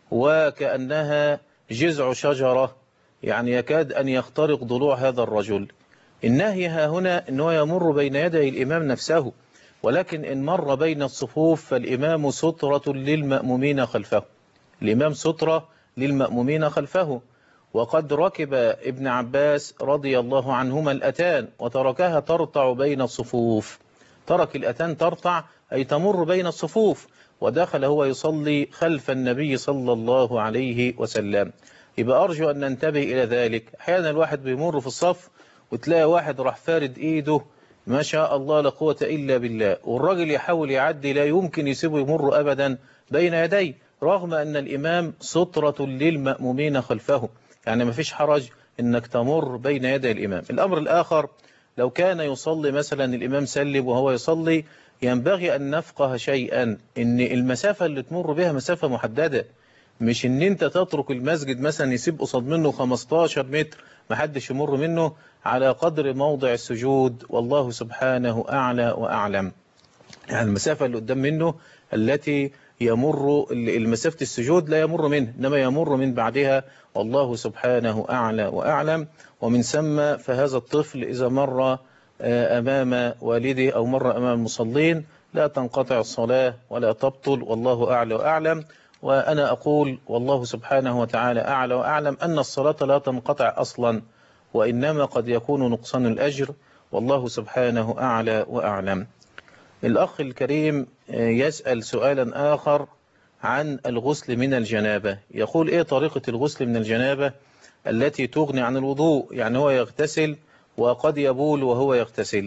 وكأنها جذع شجرة، يعني يكاد أن يخترق ضلوع هذا الرجل. النهي ها هنا أنه يمر بين يدي الإمام نفسه، ولكن إن مر بين الصفوف فالإمام سترة للمأمومين خلفه، الإمام سترة للمأمومين خلفه. وقد ركب ابن عباس رضي الله عنهما الأتان وتركها ترتع بين الصفوف، ترك الأتان ترتع أي تمر بين الصفوف، ودخل هو يصلي خلف النبي صلى الله عليه وسلم. يبقى أرجو أن ننتبه إلى ذلك. أحيانا الواحد بيمر في الصف وتلاقي واحد راح فارد إيده ما شاء الله لا قوة إلا بالله، والراجل يحاول يعدي لا يمكن يسيبه يمر أبدا بين يديه، رغم أن الإمام سترة للمأمومين خلفه، يعني ما فيش حرج أنك تمر بين يدي الإمام. الأمر الآخر، لو كان يصلي مثلا الإمام سلم وهو يصلي، ينبغي أن نفقه شيئا، أن المسافة اللي تمر بها مسافة محددة، مش أن أنت تترك المسجد مثلا يسيب قصاد منه 15 متر ما حدش يمر منه، على قدر موضع السجود، والله سبحانه أعلى وأعلم. يعني المسافة اللي قدام منه التي يمر المسافة السجود لا يمر منه، إنما يمر من بعدها، والله سبحانه أعلى وأعلم. ومن ثم فهذا الطفل إذا مر أمام والده أو مر أمام المصلين لا تنقطع الصلاة ولا تبطل، والله أعلى وأعلم. وأنا أقول والله سبحانه وتعالى أعلى وأعلم أن الصلاة لا تنقطع أصلا، وإنما قد يكون نقصان الأجر، والله سبحانه أعلى وأعلم. الأخ الكريم يسأل سؤالا آخر عن الغسل من الجنابة. يقول إيه طريقة الغسل من الجنابة التي تغني عن الوضوء؟ يعني هو يغتسل وقد يبول وهو يغتسل.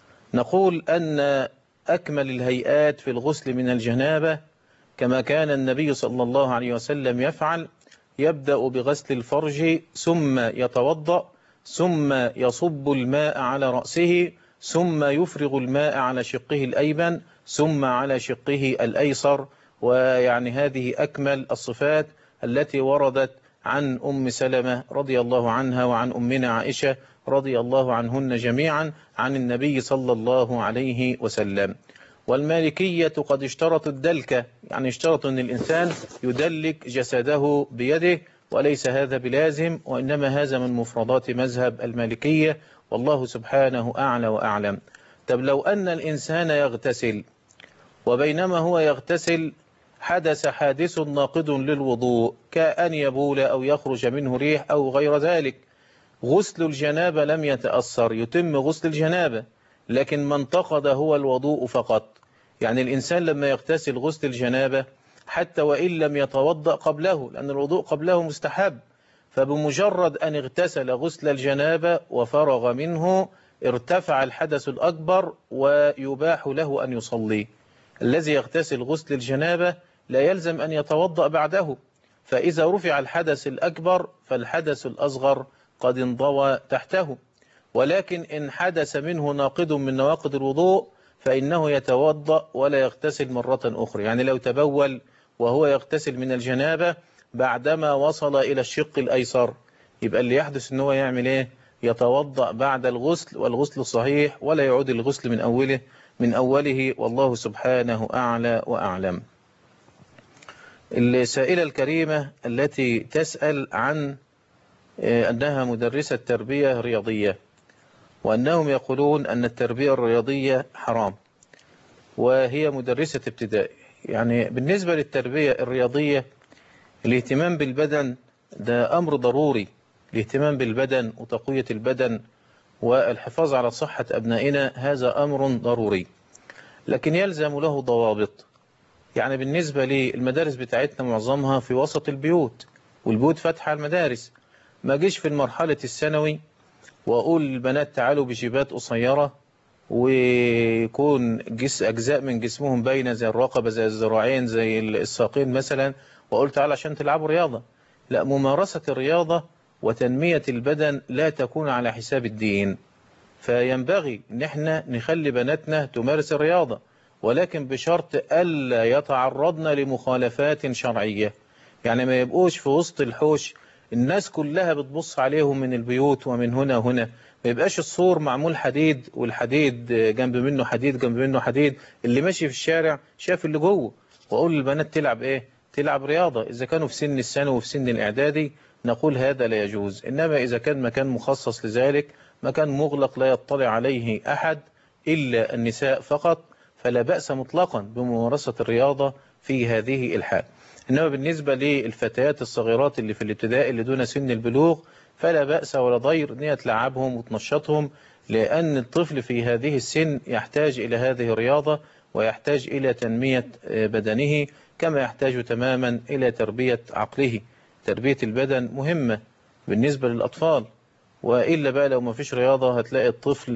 نقول أن أكمل الهيئات في الغسل من الجنابة كما كان النبي صلى الله عليه وسلم يفعل، يبدأ بغسل الفرج ثم يتوضأ ثم يصب الماء على رأسه ثم يفرغ الماء على شقه الأيمن ثم على شقه الأيسر. ويعني هذه أكمل الصفات التي وردت عن أم سلمة رضي الله عنها وعن أمنا عائشة رضي الله عنهن جميعا عن النبي صلى الله عليه وسلم. والمالكية قد اشترطوا الدلكة، يعني اشترطوا أن الإنسان يدلك جسده بيده، وليس هذا بلازم، وإنما هذا من مفردات مذهب المالكية، والله سبحانه أعلى وأعلم. طب لو أن الإنسان يغتسل وبينما هو يغتسل حدث حادث ناقض للوضوء كأن يبول أو يخرج منه ريح أو غير ذلك، غسل الجنابة لم يتأثر، يتم غسل الجنابة، لكن ما انتقض هو الوضوء فقط. يعني الإنسان لما يغتسل غسل الجنابة حتى وإن لم يتوضأ قبله، لأن الوضوء قبله مستحب، فبمجرد أن اغتسل غسل الجنابة وفرغ منه ارتفع الحدث الأكبر ويباح له أن يصلي. الذي يغتسل غسل الجنابة لا يلزم أن يتوضأ بعده، فإذا رفع الحدث الأكبر فالحدث الأصغر قد انضوى تحته. ولكن إن حدث منه ناقض من نواقض الوضوء فإنه يتوضأ ولا يغتسل مرة أخرى. يعني لو تبول وهو يغتسل من الجنابة بعدما وصل إلى الشق الأيسر، يبقى اللي يحدث أنه يعمل إيه؟ يتوضأ بعد الغسل، والغسل صحيح، ولا يعود الغسل من أوله، والله سبحانه أعلى وأعلم. السائلة الكريمة التي تسأل عن أنها مدرسة تربية رياضية، وأنهم يقولون أن التربية الرياضية حرام، وهي مدرسة ابتدائي. يعني بالنسبة للتربية الرياضية الاهتمام بالبدن ده أمر ضروري، الاهتمام بالبدن وتقوية البدن والحفاظ على صحة أبنائنا هذا أمر ضروري، لكن يلزم له ضوابط. يعني بالنسبة للمدارس بتاعتنا معظمها في وسط البيوت، والبيوت فاتحة المدارس، ما جيش في المرحلة الثانوي وأقول للبنات تعالوا بجيبات قصيرة ويكون أجزاء من جسمهم باينة زي الرقبة زي الذراعين زي الساقين مثلا، وأقول تعالوا عشان تلعبوا رياضة. لا، ممارسة الرياضة وتنمية البدن لا تكون على حساب الدين، فينبغي ان احنا نخلي بناتنا تمارس الرياضة، ولكن بشرط ألا يتعرضن لمخالفات شرعية. يعني ما يبقوش في وسط الحوش الناس كلها بتبص عليهم من البيوت ومن هنا وهنا، ما يبقاش السور معمول حديد والحديد جنب منه حديد جنب منه حديد، اللي ماشي في الشارع شاف اللي جوه. وأقول للبنات تلعب ايه؟ تلعب رياضة. إذا كانوا في سن الثانوي وفي سن الإعدادي نقول هذا لا يجوز، إنما إذا كان مكان مخصص لذلك، مكان مغلق لا يطلع عليه أحد إلا النساء فقط، فلا بأس مطلقا بممارسة الرياضة في هذه الحال. إنما بالنسبة للفتيات الصغيرات اللي في الابتدائي اللي دون سن البلوغ فلا بأس ولا ضير إن هي تلعبهم وتنشطهم، لأن الطفل في هذه السن يحتاج إلى هذه الرياضة ويحتاج إلى تنمية بدنه كما يحتاج تماما إلى تربية عقله. تربية البدن مهمة بالنسبة للأطفال، وإلا بقى لو ما فيش رياضة هتلاقي الطفل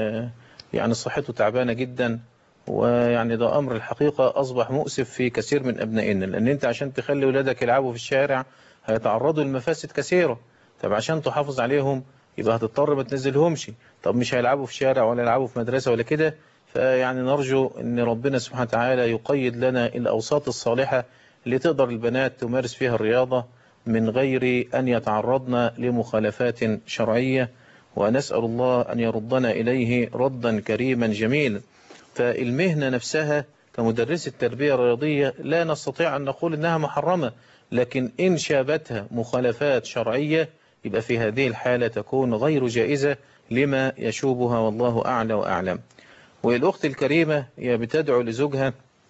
يعني صحته تعبانة جدا، ويعني ده أمر الحقيقة أصبح مؤسف في كثير من أبنائنا، لأن أنت عشان تخلي ولادك يلعبوا في الشارع هيتعرضوا لمفاسد كثيرة. طب عشان تحافظ عليهم يبقى هتضطر ما تنزلهمش، طب مش هيلعبوا في الشارع ولا يلعبوا في مدرسة ولا كده. فيعني نرجو أن ربنا سبحانه وتعالى يقيد لنا الأوساط الصالحة اللي تقدر البنات تمارس فيها الرياضة من غير أن يتعرضن لمخالفات شرعية، ونسأل الله أن يردنا إليه ردا كريما جميلا. فالمهنة نفسها كمدرس التربية الرياضية لا نستطيع أن نقول إنها محرمة، لكن إن شابتها مخالفات شرعية يبقى في هذه الحالة تكون غير جائزة لما يشوبها، والله أعلى وأعلم. والأخت الكريمة هي بتدعو لزوجها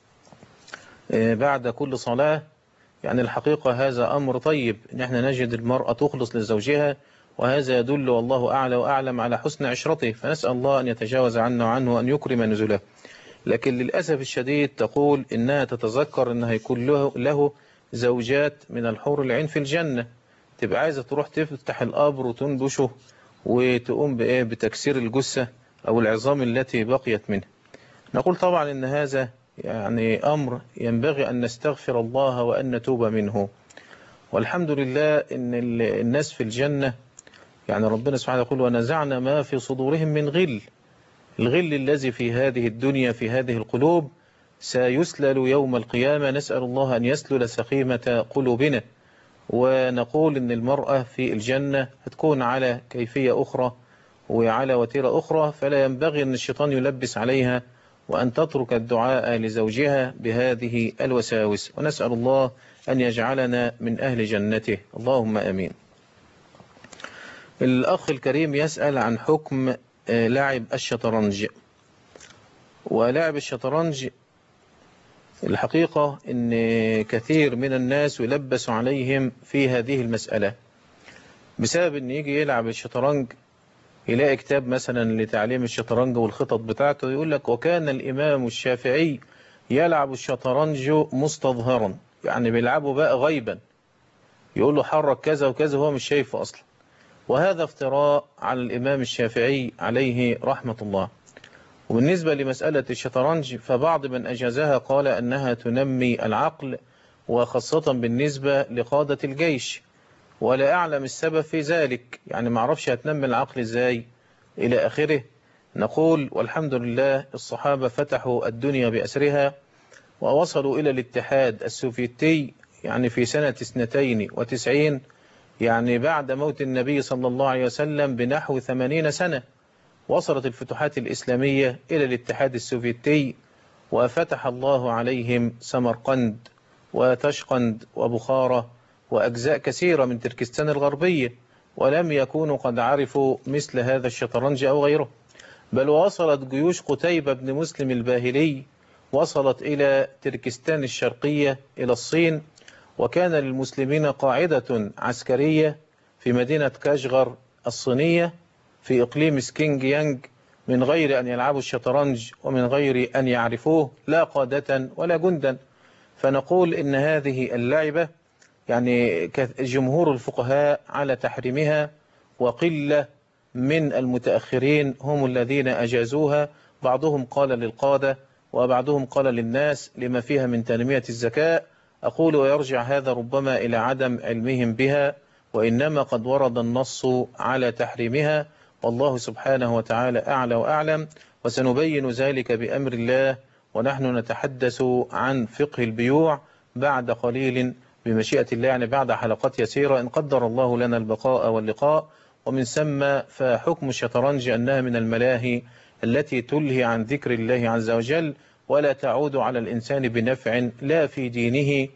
بعد كل صلاة. يعني الحقيقة هذا أمر طيب إن احنا نجد المرأة تخلص لزوجها، وهذا يدل والله أعلى وأعلم على حسن عشرته، فنسأل الله أن يتجاوز عنا وعنه وأن يكرم نزله. لكن للأسف الشديد تقول إنها تتذكر إنها يكون له زوجات من الحور العين في الجنة، تبقى عايزة تروح تفتح القبر وتنبشه وتقوم بتكسير الجثة أو العظام التي بقيت منه. نقول طبعا إن هذا يعني أمر ينبغي أن نستغفر الله وأن نتوب منه، والحمد لله إن الناس في الجنة يعني ربنا سبحانه يقول ونزعنا ما في صدورهم من غل، الغل الذي في هذه الدنيا في هذه القلوب سيسلل يوم القيامة، نسأل الله أن يسلل سخيمة قلوبنا. ونقول إن المرأة في الجنة هتكون على كيفية أخرى وعلى وتيرة أخرى، فلا ينبغي أن الشيطان يلبس عليها وأن تترك الدعاء لزوجها بهذه الوساوس، ونسأل الله أن يجعلنا من أهل جنته، اللهم آمين. الأخ الكريم يسأل عن حكم لعب الشطرنج. ولعب الشطرنج الحقيقة إن كثير من الناس يلبس عليهم في هذه المسألة بسبب إن يجي يلعب الشطرنج يلاقي كتاب مثلا لتعليم الشطرنج والخطط بتاعته يقول لك وكان الإمام الشافعي يلعب الشطرنج مستظهرا، يعني بيلعبه بقى غيبا، يقول له حرك كذا وكذا وهو مش شايفه أصلا، وهذا افتراء على الإمام الشافعي عليه رحمة الله. وبالنسبة لمسألة الشطرنج فبعض من أجازها قال أنها تنمي العقل وخاصة بالنسبة لقادة الجيش، ولا أعلم السبب في ذلك، يعني ما أعرفش هتنمي العقل إزاي إلى آخره. نقول والحمد لله الصحابة فتحوا الدنيا بأسرها ووصلوا إلى الاتحاد السوفيتي يعني في سنة 92، يعني بعد موت النبي صلى الله عليه وسلم بنحو 80 سنة وصلت الفتوحات الإسلامية إلى الاتحاد السوفيتي، وفتح الله عليهم سمرقند وتشقند وبخارى وأجزاء كثيرة من تركستان الغربية، ولم يكونوا قد عرفوا مثل هذا الشطرنج أو غيره، بل وصلت جيوش قتيبة بن مسلم الباهلي وصلت إلى تركستان الشرقية إلى الصين، وكان للمسلمين قاعدة عسكرية في مدينة كاشغر الصينية في إقليم سكينج يانج من غير أن يلعبوا الشطرنج ومن غير أن يعرفوه لا قادة ولا جندا. فنقول إن هذه اللعبة يعني جمهور الفقهاء على تحريمها، وقلة من المتأخرين هم الذين أجازوها، بعضهم قال للقادة وبعضهم قال للناس لما فيها من تنمية الذكاء. أقول ويرجع هذا ربما إلى عدم علمهم بها، وإنما قد ورد النص على تحريمها، والله سبحانه وتعالى أعلى وأعلم، وسنبين ذلك بأمر الله، ونحن نتحدث عن فقه البيوع بعد قليل بمشيئة الله، يعني بعد حلقات يسيرة إن قدر الله لنا البقاء واللقاء. ومن ثم فحكم الشطرنج أنها من الملاهي التي تلهي عن ذكر الله عز وجل، ولا تعود على الإنسان بنفع لا في دينه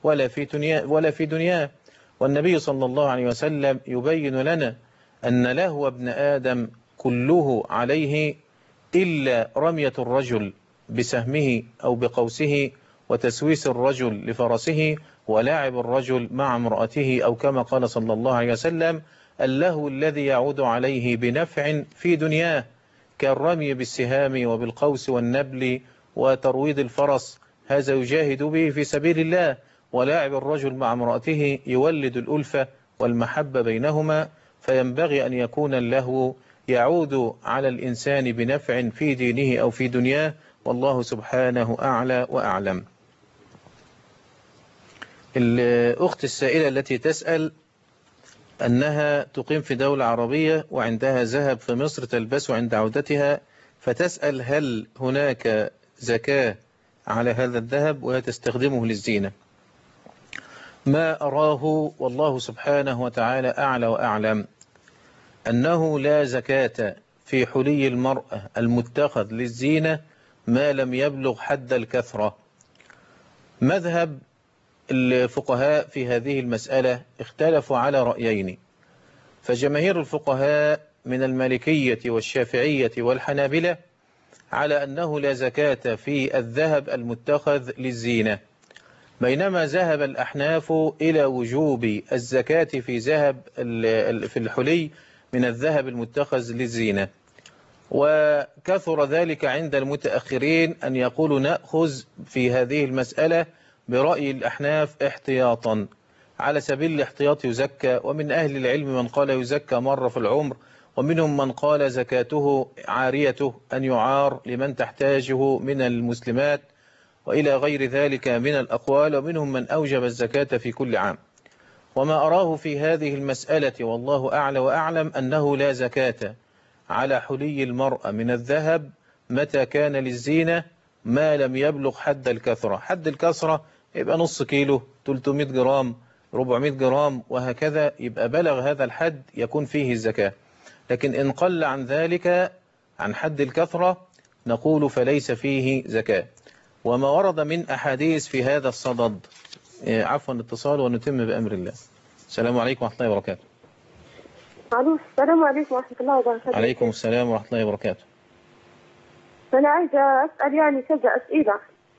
ولا في دنياه. والنبي صلى الله عليه وسلم يبين لنا أن لهو ابن آدم كله عليه إلا رمية الرجل بسهمه أو بقوسه، وتسويس الرجل لفرسه، ولاعب الرجل مع امرأته، أو كما قال صلى الله عليه وسلم اللهو الذي يعود عليه بنفع في دنياه كالرمي بالسهام وبالقوس والنبل وترويض الفرس، هذا يجاهد به في سبيل الله. ولاعب الرجل مع امرأته يولد الألفة والمحبة بينهما، فينبغي أن يكون اللهو يعود على الإنسان بنفع في دينه أو في دنياه، والله سبحانه أعلى وأعلم. الأخت السائلة التي تسأل أنها تقيم في دولة عربية وعندها ذهب في مصر تلبسه عند عودتها، فتسأل هل هناك زكاة على هذا الذهب وهي تستخدمه للزينة. ما أراه والله سبحانه وتعالى أعلى وأعلم أنه لا زكاة في حلي المرأة المتخذ للزينة ما لم يبلغ حد الكثرة. مذهب الفقهاء في هذه المسألة اختلفوا على رأيين، فجماهير الفقهاء من المالكية والشافعية والحنابلة على أنه لا زكاة في الذهب المتخذ للزينة، بينما ذهب الأحناف إلى وجوب الزكاة في الحلي من الذهب المتخذ للزينة. وكثر ذلك عند المتأخرين أن يقولوا نأخذ في هذه المسألة برأي الأحناف احتياطا، على سبيل الاحتياط يزكى، ومن أهل العلم من قال يزكى مرة في العمر، ومنهم من قال زكاته عاريته أن يعار لمن تحتاجه من المسلمات، وإلى غير ذلك من الأقوال، ومنهم من أوجب الزكاة في كل عام. وما أراه في هذه المسألة والله أعلى وأعلم أنه لا زكاة على حلي المرأة من الذهب متى كان للزينة ما لم يبلغ حد الكثرة. حد الكثرة يبقى نص كيلو، 300 جرام، 400 جرام، وهكذا، يبقى بلغ هذا الحد يكون فيه الزكاة. لكن إن قل عن ذلك عن حد الكثرة نقول فليس فيه زكاة. وما ورد من أحاديث في هذا الصدد. عفوا اتصال ونتم بأمر الله. السلام عليكم ورحمة الله وبركاته. السلام عليكم ورحمة الله وبركاته. عليكم السلام ورحمة الله وبركاته. أنا عايزة أسأل يعني كذا أسئلة.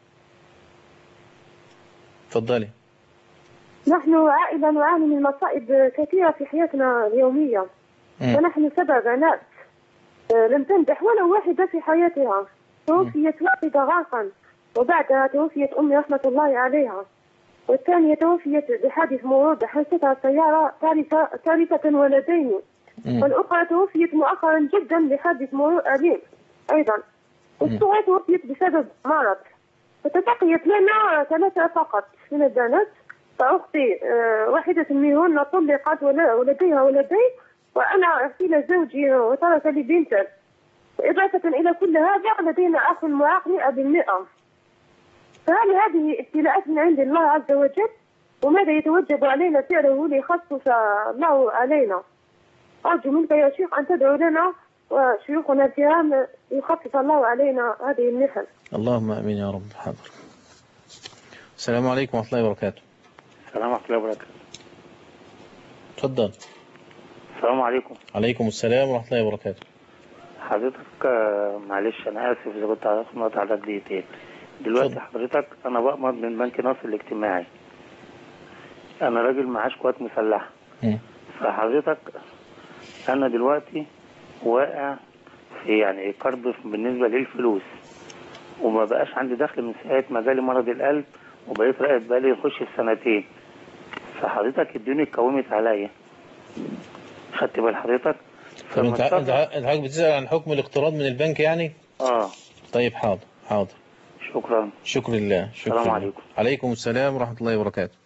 تفضلي. نحن عائلة نعاني من مصائب كثيرة في حياتنا اليومية، ونحن 7 بنات لم تنجح ولا واحدة في حياتها. توفيت واحدة غرقا، وبعدها توفيت أمي رحمة الله عليها، والثانية توفيت بحادث مرور حادثتها السيارة ثالثة ولدين، والأخرى توفيت مؤخرا جدا بحادث مرور أليم أيضا، والصغيرة توفيت بسبب مرض. فتبقيت لنا 3 فقط من البنات، فأختي واحدة منهن طلقت ولديها ولدين، وأنا أرسل زوجي وترك لي بنتا. إضافة إلى كل هذا لدينا أخ معاق 100%. فهل هذه ابتلاءات من عند الله عز وجل؟ وماذا يتوجب علينا فعله ليخصص الله علينا؟ أرجو منك يا شيخ أن تدعو لنا وشيوخنا الكرام يخصص الله علينا هذه المحن. اللهم آمين يا رب. حاضر. السلام عليكم ورحمة الله وبركاته. السلام ورحمة الله وبركاته. تفضل. السلام عليكم. عليكم السلام ورحمة الله وبركاته. حضرتك معلش أنا آسف إذا كنت عرفت على دقيقتين. دلوقتي حضرتك أنا بقبض من بنك نصر الاجتماعي. أنا راجل معاش قوات مسلحة. فحضرتك أنا دلوقتي واقع في يعني كرب بالنسبة للفلوس، وما بقاش عندي دخل من ساعة ما جالي مرض القلب، وبقيت راقد بقالي يخش في 2 سنين. فحضرتك الدنيا اتكومت عليا. خدت بال حضرتك؟ طب انت حضرتك بتسأل عن حكم الاقتراض من البنك يعني؟ طيب حاضر حاضر. شكرا. شكر لله. شكرا. السلام عليكم. عليكم السلام ورحمة الله وبركاته.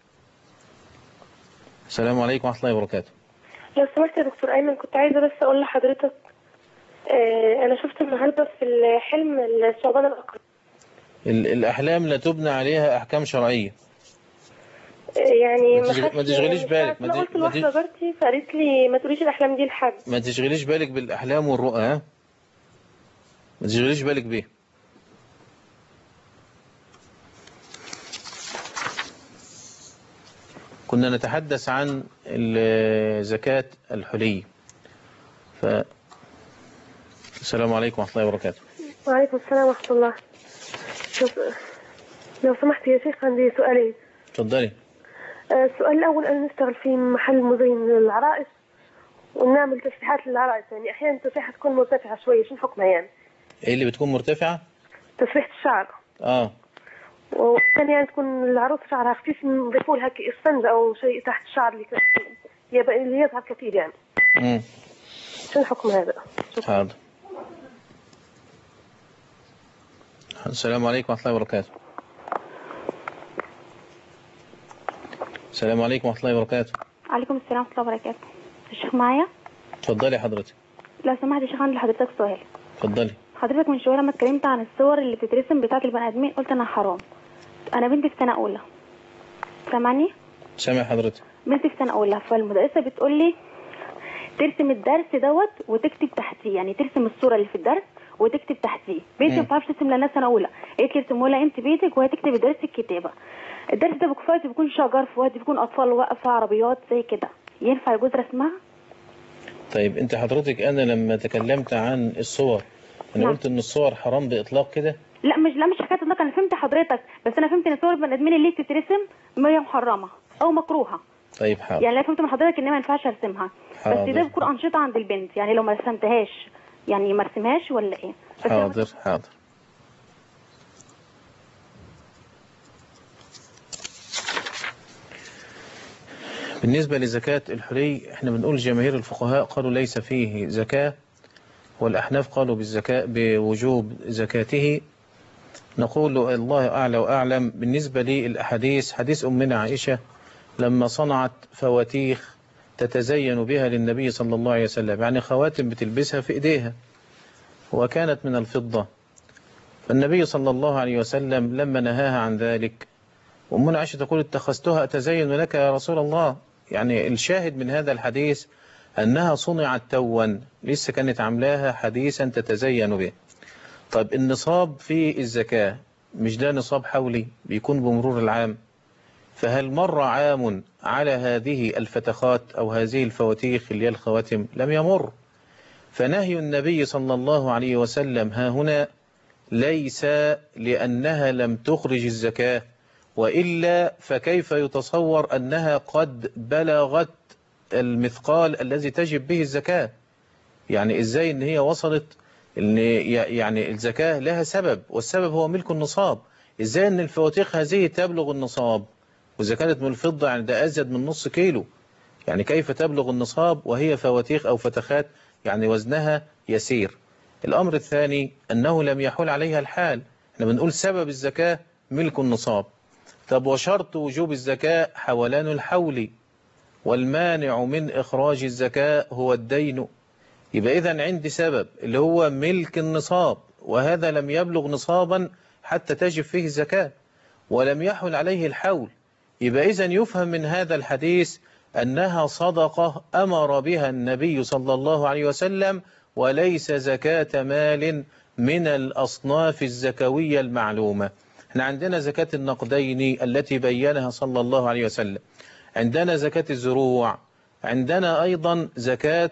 السلام عليكم ورحمة الله وبركاته. لو سمحت يا دكتور أيمن، كنت عايزة بس أقول لحضرتك أنا شفت النهاردة في الحلم الثعبان الأقرع. الأحلام لا تبنى عليها أحكام شرعية. يعني ما تشغليش بالك. أنا قلت لواحدة جارتي فقالت لي ما تقوليش الأحلام دي لحد. ما تشغليش بالك بالأحلام والرؤى. ها؟ ما تشغليش بالك بيه. كنا نتحدث عن زكاة الحلي. السلام عليكم ورحمة الله وبركاته. وعليكم السلام ورحمة الله. لو سمحت يا شيخ عندي سؤالين. تفضلي. السؤال الأول، أنا نشتغل في محل مزين للعرائس ونعمل تسريحات للعرائس، يعني أحيانا التسريحة تكون مرتفعة شوية، شو حكمها يعني؟ إيه اللي بتكون مرتفعة؟ تسريحة الشعر. وكان يعني تكون العروس شعرها خفيف، نضيفوا لها اسفنج أو شيء تحت الشعر اللي يظهر كثير يعني. شو الحكم هذا؟ حاضر. السلام عليكم ورحمة الله وبركاته. السلام عليكم ورحمة الله وبركاته. عليكم السلام ورحمة الله وبركاته. الشيخ معايا؟ اتفضلي حضرتك. لو سمحت يا شيخ عندي لحضرتك سؤال. اتفضلي. حضرتك من شوية لما اتكلمت عن الصور اللي بتترسم بتاعت البني آدمين قلت انها حرام. انا بنتي في سنة أولى. سامعني؟ سامع حضرتك. بنتي في سنة أولى، فالمدرسة بتقول لي ترسم الدرس دوت وتكتب تحتيه، يعني ترسم الصورة اللي في الدرس وتكتب تحتيه. بنتي ما بتعرفش ترسم لانها سنة أولى، قالت لي ارسموا لها انت بيتك وهي تكتب الدرس الكتابة. الدرس ده بكفاية بيكون شجر في وادي، بيكون أطفال واقفة، عربيات زي كده، ينفع يجوز رسمها؟ طيب انت حضرتك انا لما تكلمت عن الصور انا قلت ان الصور حرام باطلاق كده؟ لا مش حكايه اطلاق، انا فهمت حضرتك، بس انا فهمت ان صور البني ادمين اللي بتترسم هي محرمه او مكروهه. طيب حاضر. يعني انا فهمت من حضرتك ان ما ينفعش ارسمها. بس ده بيكون انشطه عند البنت، يعني لو ما رسمتهاش يعني ما ارسمهاش ولا ايه؟ حاضر حاضر. بالنسبة لزكاة الحلي احنا بنقول جماهير الفقهاء قالوا ليس فيه زكاة، والأحناف قالوا بالزكاة بوجوب زكاته. نقول الله أعلى وأعلم. بالنسبة للأحاديث، حديث أمنا عائشة لما صنعت فواتيخ تتزين بها للنبي صلى الله عليه وسلم، يعني خواتم بتلبسها في إيديها، وكانت من الفضة. فالنبي صلى الله عليه وسلم لما نهاها عن ذلك، أمنا عائشة تقول اتخذتها أتزين لك يا رسول الله. يعني الشاهد من هذا الحديث أنها صنعت توا، لسه كانت عاملاها حديثا تتزين به. طيب النصاب في الزكاة مش ده نصاب حولي بيكون بمرور العام؟ فهل مر عام على هذه الفتخات أو هذه الفواتيخ اللي هي الخواتم؟ لم يمر. فنهي النبي صلى الله عليه وسلم ها هنا ليس لأنها لم تخرج الزكاة، وإلا فكيف يتصور أنها قد بلغت المثقال الذي تجب به الزكاة؟ يعني إزاي إن هي وصلت إن يعني الزكاة لها سبب، والسبب هو ملك النصاب. إزاي إن الفواتيخ هذه تبلغ النصاب؟ وإذا كانت من الفضة يعني ده أزيد من نص كيلو، يعني كيف تبلغ النصاب وهي فواتيخ أو فتخات يعني وزنها يسير؟ الأمر الثاني أنه لم يحول عليها الحال. احنا بنقول سبب الزكاة ملك النصاب. طب وشرط وجوب الزكاة حولان الحول، والمانع من إخراج الزكاة هو الدين. يبقى إذن عندي سبب اللي هو ملك النصاب، وهذا لم يبلغ نصابا حتى تجب فيه الزكاة، ولم يحول عليه الحول. يبقى إذن يفهم من هذا الحديث أنها صدقة أمر بها النبي صلى الله عليه وسلم، وليس زكاة مال من الأصناف الزكوية المعلومة. احنا عندنا زكاة النقدين التي بينها صلى الله عليه وسلم، عندنا زكاة الزروع، عندنا أيضا زكاة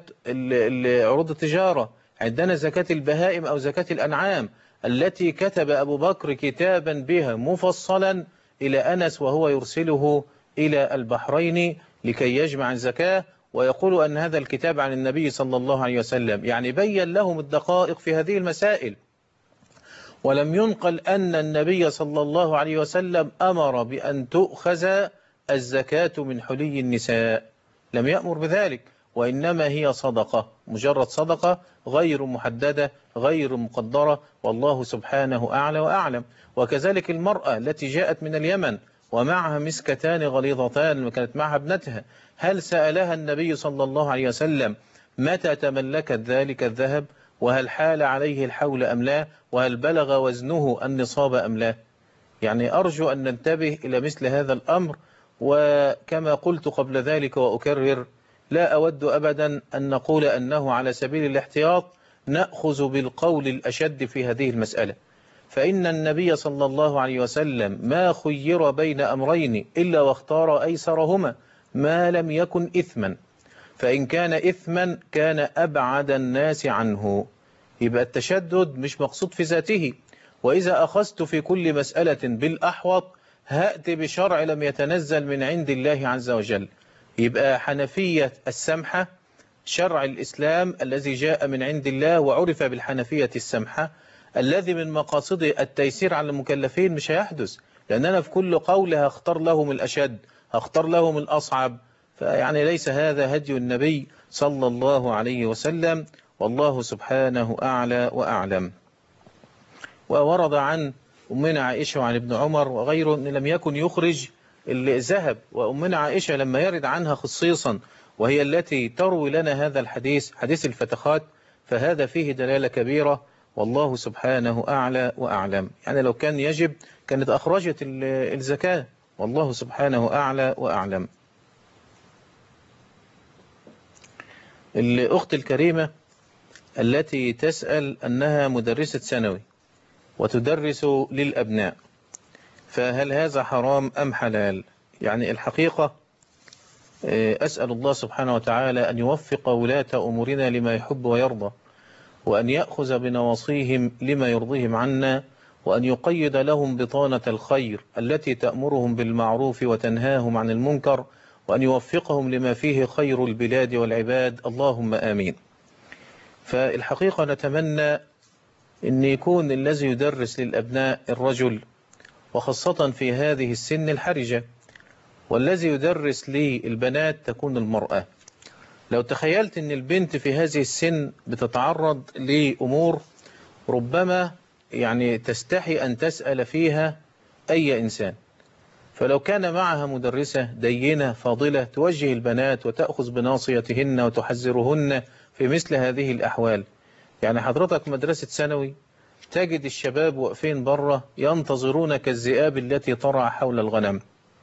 عروض التجارة، عندنا زكاة البهائم أو زكاة الأنعام التي كتب أبو بكر كتابا بها مفصلا إلى أنس وهو يرسله إلى البحرين لكي يجمع الزكاة، ويقول أن هذا الكتاب عن النبي صلى الله عليه وسلم، يعني بين لهم الدقائق في هذه المسائل. ولم ينقل أن النبي صلى الله عليه وسلم أمر بأن تؤخذ الزكاة من حلي النساء، لم يأمر بذلك، وإنما هي صدقة، مجرد صدقة غير محددة غير مقدرة، والله سبحانه أعلى وأعلم. وكذلك المرأة التي جاءت من اليمن ومعها مسكتان غليظتان وكانت معها ابنتها، هل سألها النبي صلى الله عليه وسلم متى تملكت ذلك الذهب؟ وهل حال عليه الحول أم لا؟ وهل بلغ وزنه النصاب أم لا؟ يعني أرجو أن ننتبه إلى مثل هذا الأمر. وكما قلت قبل ذلك وأكرر، لا أود أبدا أن نقول أنه على سبيل الاحتياط نأخذ بالقول الأشد في هذه المسألة، فإن النبي صلى الله عليه وسلم ما خير بين أمرين إلا واختار أيسرهما ما لم يكن إثما، فإن كان إثما كان أبعد الناس عنه. يبقى التشدد مش مقصود في ذاته، وإذا أخذت في كل مسألة بالأحوط هأتي بشرع لم يتنزل من عند الله عز وجل. يبقى حنفية السمحة شرع الإسلام الذي جاء من عند الله وعرف بالحنفية السمحة، الذي من مقاصده التيسير على المكلفين، مش هيحدث، لأن أنا في كل قول هختار لهم الأشد، هختار لهم الأصعب. فيعني ليس هذا هدي النبي صلى الله عليه وسلم، والله سبحانه أعلى وأعلم. وورد عن أمنا عائشة وعن ابن عمر وغيره أن لم يكن يخرج الذهب، وأمنا عائشة لما يرد عنها خصيصا وهي التي تروي لنا هذا الحديث، حديث الفتخات، فهذا فيه دلالة كبيرة، والله سبحانه أعلى وأعلم. يعني لو كان يجب كانت أخرجت الزكاة، والله سبحانه أعلى وأعلم. الأخت الكريمة التي تسأل أنها مدرسة ثانوي وتدرس للأبناء، فهل هذا حرام أم حلال؟ يعني الحقيقة أسأل الله سبحانه وتعالى أن يوفق ولاة أمورنا لما يحب ويرضى، وأن يأخذ بنواصيهم لما يرضيهم عنا، وأن يقيد لهم بطانة الخير التي تأمرهم بالمعروف وتنهاهم عن المنكر، وأن يوفقهم لما فيه خير البلاد والعباد، اللهم آمين. فالحقيقة نتمنى أن يكون الذي يدرس للأبناء الرجل، وخاصة في هذه السن الحرجة، والذي يدرس للبنات تكون المرأة. لو تخيلت أن البنت في هذه السن بتتعرض لأمور ربما يعني تستحي أن تسأل فيها أي إنسان، فلو كان معها مدرسة دينة فاضلة توجه البنات وتأخذ بناصيتهن وتحذرهن في مثل هذه الأحوال. يعني حضرتك مدرسة ثانوي تجد الشباب واقفين بره ينتظرون كالذئاب التي ترعى حول الغنم،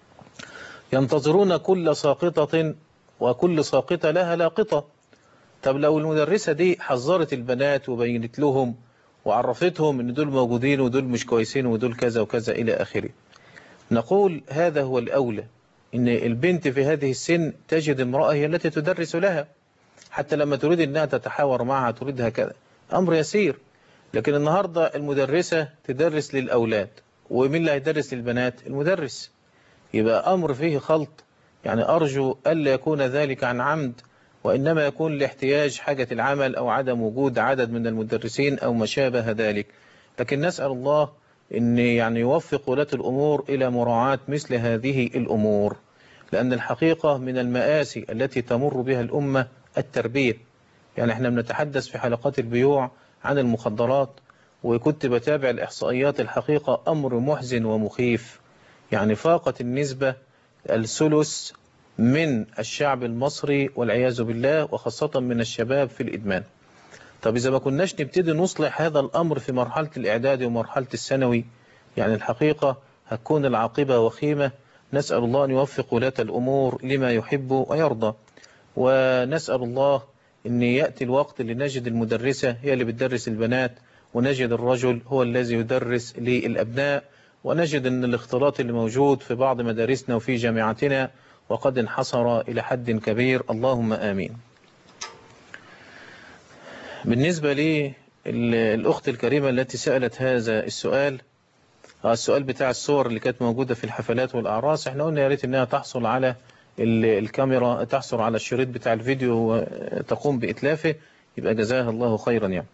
ينتظرون كل ساقطة وكل ساقطة لها لاقطة. طب لو المدرسة دي حذرت البنات وبينت لهم وعرفتهم ان دول موجودين ودول مش كويسين ودول كذا وكذا إلى آخره، نقول هذا هو الأولى، ان البنت في هذه السن تجد امرأة هي التي تدرس لها، حتى لما تريد انها تتحاور معها تريدها كذا أمر يسير. لكن النهاردة المدرسة تدرس للأولاد، ومين اللي هيدرس للبنات؟ المدرس. يبقى أمر فيه خلط. يعني أرجو ألا يكون ذلك عن عمد، وإنما يكون لاحتياج حاجة العمل أو عدم وجود عدد من المدرسين أو ما شابه ذلك. لكن نسأل الله أن يعني يوفق ولاة الأمور إلى مراعاة مثل هذه الأمور، لأن الحقيقة من المآسي التي تمر بها الأمة التربية. يعني احنا بنتحدث في حلقات البيوع عن المخدرات، وكنت بتابع الإحصائيات، الحقيقة أمر محزن ومخيف. يعني فاقت النسبة الثلث من الشعب المصري والعياذ بالله، وخاصة من الشباب في الإدمان. طب إذا ما كناش نبتدي نصلح هذا الأمر في مرحلة الإعداد ومرحلة الثانوي، يعني الحقيقة هتكون العاقبة وخيمة. نسأل الله أن يوفق ولاة الأمور لما يحب ويرضى، ونسأل الله أن يأتي الوقت اللي نجد المدرسة هي اللي بتدرس البنات، ونجد الرجل هو الذي يدرس للأبناء، ونجد أن الاختلاط اللي موجود في بعض مدارسنا وفي جامعاتنا وقد انحصر إلى حد كبير. اللهم آمين. بالنسبة للأخت الكريمة التي سألت هذا السؤال بتاع الصور اللي كانت موجودة في الحفلات والأعراس، احنا قلنا يا ريت انها تحصل على الكاميرا، تحصل على الشريط بتاع الفيديو وتقوم بإتلافه، يبقى جزاها الله خيرا. يعني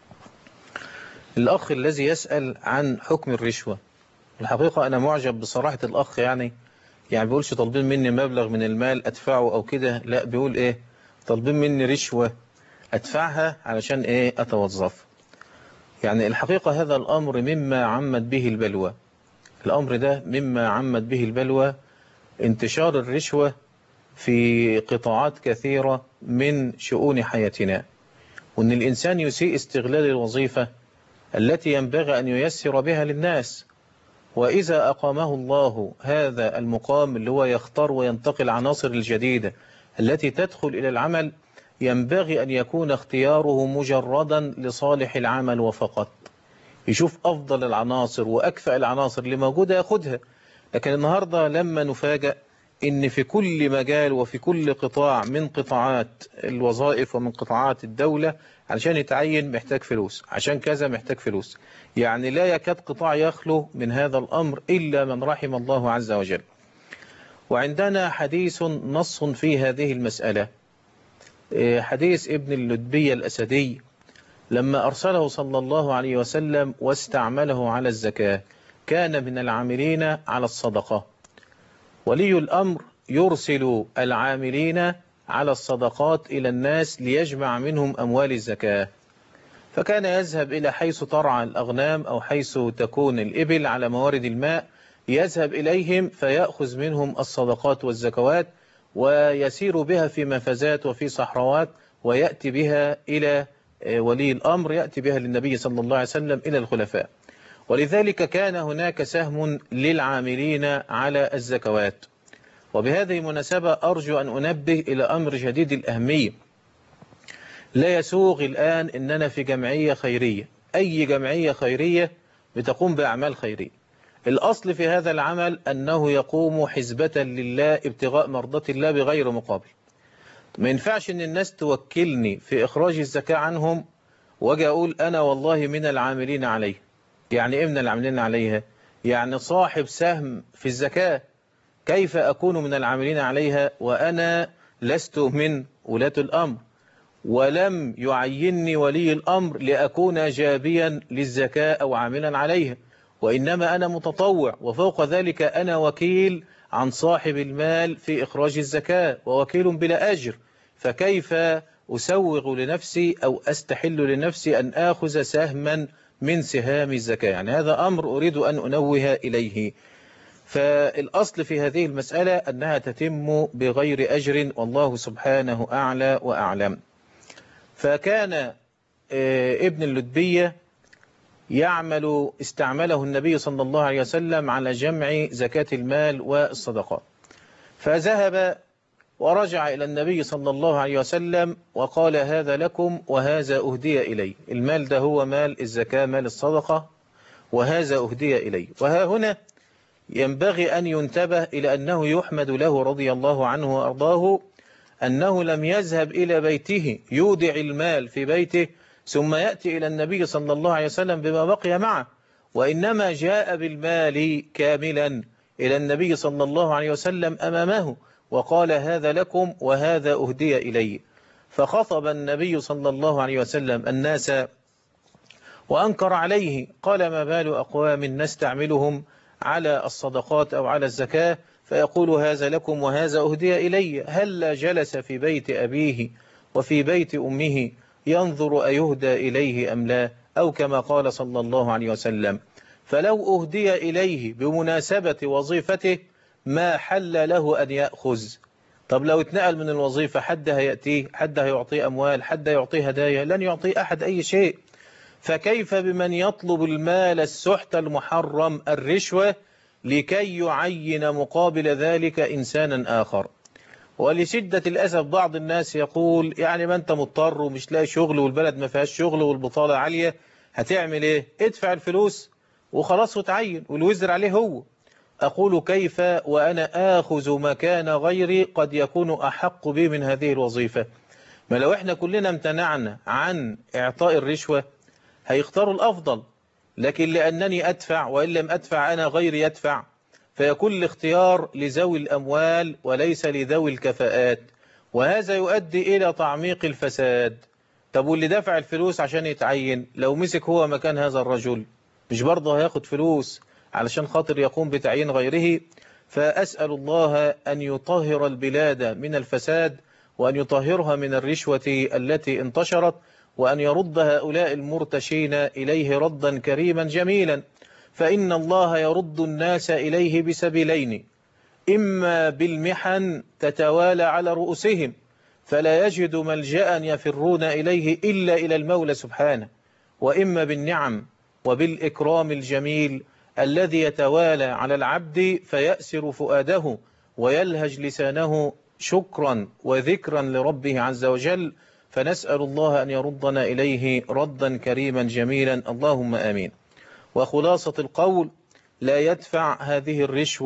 الأخ الذي يسأل عن حكم الرشوة، الحقيقة أنا معجب بصراحة الأخ. يعني بيقولش طالبين مني مبلغ من المال أدفعه أو كده، لا بيقول إيه؟ طالبين مني رشوة أدفعها علشان إيه؟ أتوظف. يعني الحقيقة هذا الأمر مما عمت به البلوى، الأمر ده مما عمت به البلوى، انتشار الرشوة في قطاعات كثيرة من شؤون حياتنا، وأن الإنسان يسيء استغلال الوظيفة التي ينبغي أن ييسر بها للناس. وإذا أقامه الله هذا المقام اللي هو يختار وينتقي العناصر الجديدة التي تدخل إلى العمل، ينبغي أن يكون اختياره مجردا لصالح العمل وفقط، يشوف أفضل العناصر وأكفأ العناصر اللي موجودة يأخذها. لكن النهاردة لما نفاجأ إن في كل مجال وفي كل قطاع من قطاعات الوظائف ومن قطاعات الدولة علشان يتعين محتاج فلوس، عشان كذا محتاج فلوس، يعني لا يكاد قطاع يخلو من هذا الأمر إلا من رحم الله عز وجل. وعندنا حديث نص في هذه المسألة، حديث ابن اللدبي الأسدي لما أرسله صلى الله عليه وسلم واستعمله على الزكاة، كان من العاملين على الصدقة. ولي الأمر يرسل العاملين على الصدقات إلى الناس ليجمع منهم أموال الزكاة، فكان يذهب إلى حيث ترعى الأغنام أو حيث تكون الإبل على موارد الماء، يذهب إليهم فيأخذ منهم الصدقات والزكوات ويسير بها في مفازات وفي صحراوات، ويأتي بها إلى ولي الأمر، يأتي بها للنبي صلى الله عليه وسلم إلى الخلفاء. ولذلك كان هناك سهم للعاملين على الزكوات. وبهذه المناسبة أرجو أن أنبه إلى أمر جديد الأهمية. لا يسوغ الآن أننا في جمعية خيرية، أي جمعية خيرية بتقوم بأعمال خيرية، الأصل في هذا العمل أنه يقوم حزبة لله ابتغاء مرضاة الله بغير مقابل. ما ينفعش أن الناس توكلني في إخراج الزكاة عنهم واجي أقول أنا والله من العاملين عليه. يعني إيه من العاملين عليها؟ يعني صاحب سهم في الزكاة، كيف أكون من العاملين عليها وأنا لست من ولاة الأمر؟ ولم يعينني ولي الأمر لأكون جابيا للزكاة أو عاملا عليها، وإنما أنا متطوع، وفوق ذلك أنا وكيل عن صاحب المال في إخراج الزكاة ووكيل بلا أجر، فكيف أسوغ لنفسي أو أستحل لنفسي أن آخذ سهما من سهام الزكاة؟ يعني هذا أمر أريد أن أنوه إليه. فالأصل في هذه المسألة أنها تتم بغير أجر، والله سبحانه أعلى وأعلم. فكان ابن اللتبية استعمله النبي صلى الله عليه وسلم على جمع زكاة المال والصدقات، فذهب ورجع إلى النبي صلى الله عليه وسلم وقال هذا لكم وهذا أهدي إلي. المال ده هو مال الزكاة، مال الصدقة، وهذا أهدي إلي. وها هنا ينبغي أن ينتبه إلى أنه يحمد له رضي الله عنه وأرضاه أنه لم يذهب إلى بيته يودع المال في بيته ثم يأتي إلى النبي صلى الله عليه وسلم بما بقي معه، وإنما جاء بالمال كاملا إلى النبي صلى الله عليه وسلم أمامه وقال هذا لكم وهذا أهدي إلي. فخطب النبي صلى الله عليه وسلم الناس وأنكر عليه، قال ما بال أقوام نستعملهم على الصدقات أو على الزكاة فيقول هذا لكم وهذا أهدي إلي، هل جلس في بيت أبيه وفي بيت أمه ينظر أيهدى إليه أم لا، أو كما قال صلى الله عليه وسلم فلو أهدي إليه بمناسبة وظيفته ما حل له أن يأخذ. طب لو اتنقل من الوظيفة حد هيأتيه، حد هيعطيه أموال، حد هيعطيه هدايا، لن يعطيه أحد أي شيء. فكيف بمن يطلب المال السحت المحرم الرشوة لكي يعين مقابل ذلك إنسانا آخر؟ ولشدة الأسف بعض الناس يقول يعني ما أنت مضطر ومش لاقي شغل والبلد ما فيهاش شغل والبطالة عالية، هتعمل إيه؟ ادفع الفلوس وخلاص وتعين والوزر عليه هو. أقول كيف وأنا آخذ مكان غيري قد يكون أحق بي من هذه الوظيفة؟ ما لو إحنا كلنا امتنعنا عن إعطاء الرشوة هيختاروا الأفضل، لكن لأنني أدفع وإن لم أدفع أنا غيري يدفع، فيكون الاختيار لذوي الأموال وليس لذوي الكفاءات، وهذا يؤدي إلى تعميق الفساد. طب واللي دفع الفلوس عشان يتعين لو مسك هو مكان هذا الرجل مش برضه هياخد فلوس علشان خاطر يقوم بتعيين غيره؟ فأسأل الله أن يطهر البلاد من الفساد وأن يطهرها من الرشوة التي انتشرت، وأن يرد هؤلاء المرتشين إليه ردا كريما جميلا، فإن الله يرد الناس إليه بسبيلين: إما بالمحن تتوالى على رؤوسهم فلا يجد ملجأ يفرون إليه إلا إلى المولى سبحانه، وإما بالنعم وبالإكرام الجميل الذي يتوالى على العبد فيأسر فؤاده ويلهج لسانه شكرا وذكرا لربه عز وجل. فنسأل الله أن يردنا إليه ردا كريما جميلا، اللهم آمين. وخلاصة القول: لا يدفع هذه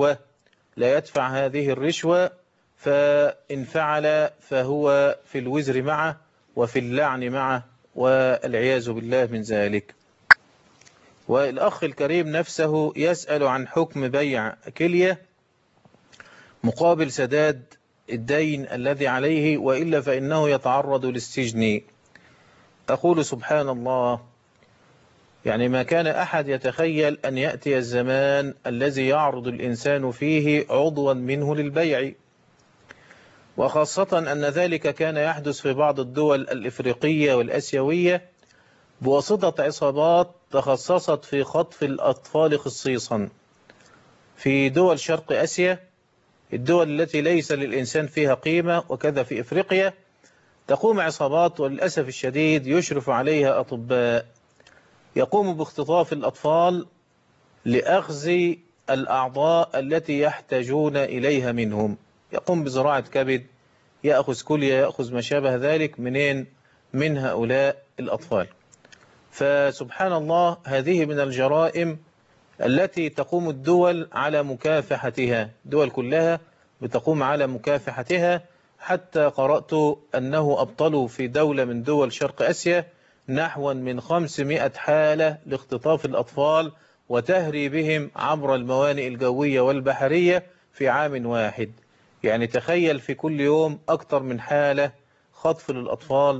الرشوة، فإن فعل فهو في الوزر معه وفي اللعن معه والعياذ بالله من ذلك. والأخ الكريم نفسه يسأل عن حكم بيع كلية مقابل سداد الدين الذي عليه، وإلا فإنه يتعرض للسجن. أقول سبحان الله، يعني ما كان أحد يتخيل أن يأتي الزمان الذي يعرض الإنسان فيه عضوا منه للبيع، وخاصة أن ذلك كان يحدث في بعض الدول الإفريقية والأسيوية بواسطة عصابات تخصصت في خطف الأطفال خصيصا. في دول شرق آسيا، الدول التي ليس للإنسان فيها قيمة، وكذا في إفريقيا، تقوم عصابات وللأسف الشديد يشرف عليها أطباء يقوم باختطاف الأطفال لأخذ الأعضاء التي يحتاجون إليها منهم. يقوم بزراعة كبد، يأخذ كلية، يأخذ ما شابه ذلك من هؤلاء الأطفال. فسبحان الله، هذه من الجرائم التي تقوم الدول على مكافحتها، الدول كلها بتقوم على مكافحتها، حتى قرأت أنه أبطلوا في دولة من دول شرق آسيا نحو من 500 حالة لاختطاف الأطفال وتهريبهم عبر الموانئ الجوية والبحرية في عام واحد. يعني تخيل في كل يوم أكثر من حالة خطف للأطفال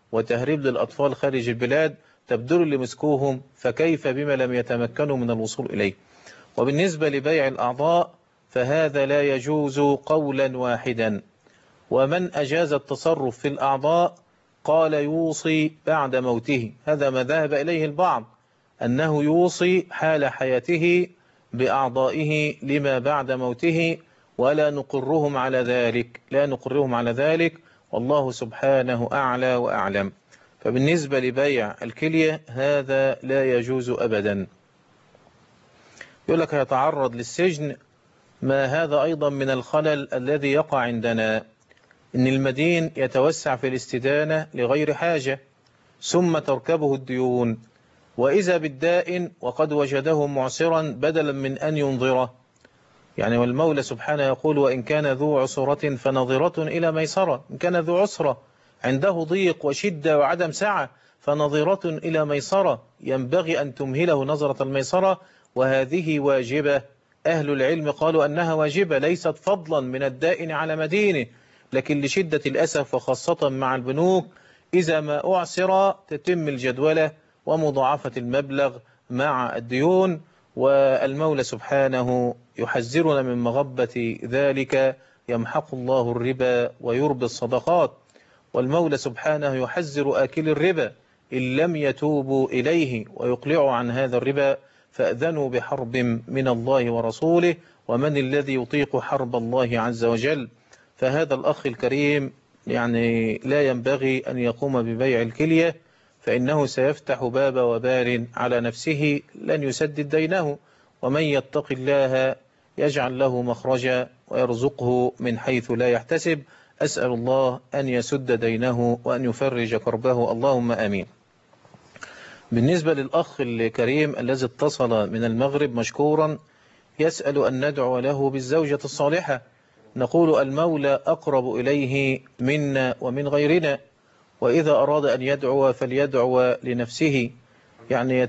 وتهريب للأطفال خارج البلاد، تبدل اللي مسكوهم، فكيف بما لم يتمكنوا من الوصول إليه. وبالنسبة لبيع الأعضاء فهذا لا يجوز قولا واحدا، ومن أجاز التصرف في الأعضاء قال يوصي بعد موته، هذا ما ذهب إليه البعض، أنه يوصي حال حياته بأعضائه لما بعد موته، ولا نقرهم على ذلك، لا نقرهم على ذلك، والله سبحانه أعلى وأعلم. فبالنسبة لبيع الكلية هذا لا يجوز أبدا. يقول لك يتعرض للسجن، ما هذا أيضا من الخلل الذي يقع عندنا، إن المدين يتوسع في الاستدانة لغير حاجة ثم تركبه الديون، وإذا بالدائن وقد وجده معسرا بدلا من أن ينظره، يعني والمولى سبحانه يقول وإن كان ذو عسرة فنظرة إلى ميسرة، إن كان ذو عسرة عنده ضيق وشدة وعدم سعة فنظرة إلى ميسرة، ينبغي أن تمهله نظرة الميسرة، وهذه واجبة. أهل العلم قالوا أنها واجبة ليست فضلا من الدائن على مدينه، لكن لشدة الأسف وخاصة مع البنوك إذا ما أعسر تتم الجدولة ومضاعفة المبلغ مع الديون، والمولى سبحانه يحذرنا من مغبة ذلك، يمحق الله الربا ويربي الصدقات، والمولى سبحانه يحذر آكل الربا إن لم يتوبوا إليه ويقلعوا عن هذا الربا فأذنوا بحرب من الله ورسوله، ومن الذي يطيق حرب الله عز وجل. فهذا الأخ الكريم يعني لا ينبغي أن يقوم ببيع الكلية، فإنه سيفتح باب وبال على نفسه لن يسدد دينه، ومن يتق الله يجعل له مخرجا ويرزقه من حيث لا يحتسب. أسأل الله أن يسد دينه وأن يفرج كربه، اللهم آمين. بالنسبة للأخ الكريم الذي اتصل من المغرب مشكورا يسأل أن ندعو له بالزوجة الصالحة، نقول المولى أقرب إليه منا ومن غيرنا، وإذا أراد أن يدعو فليدعو لنفسه، يعني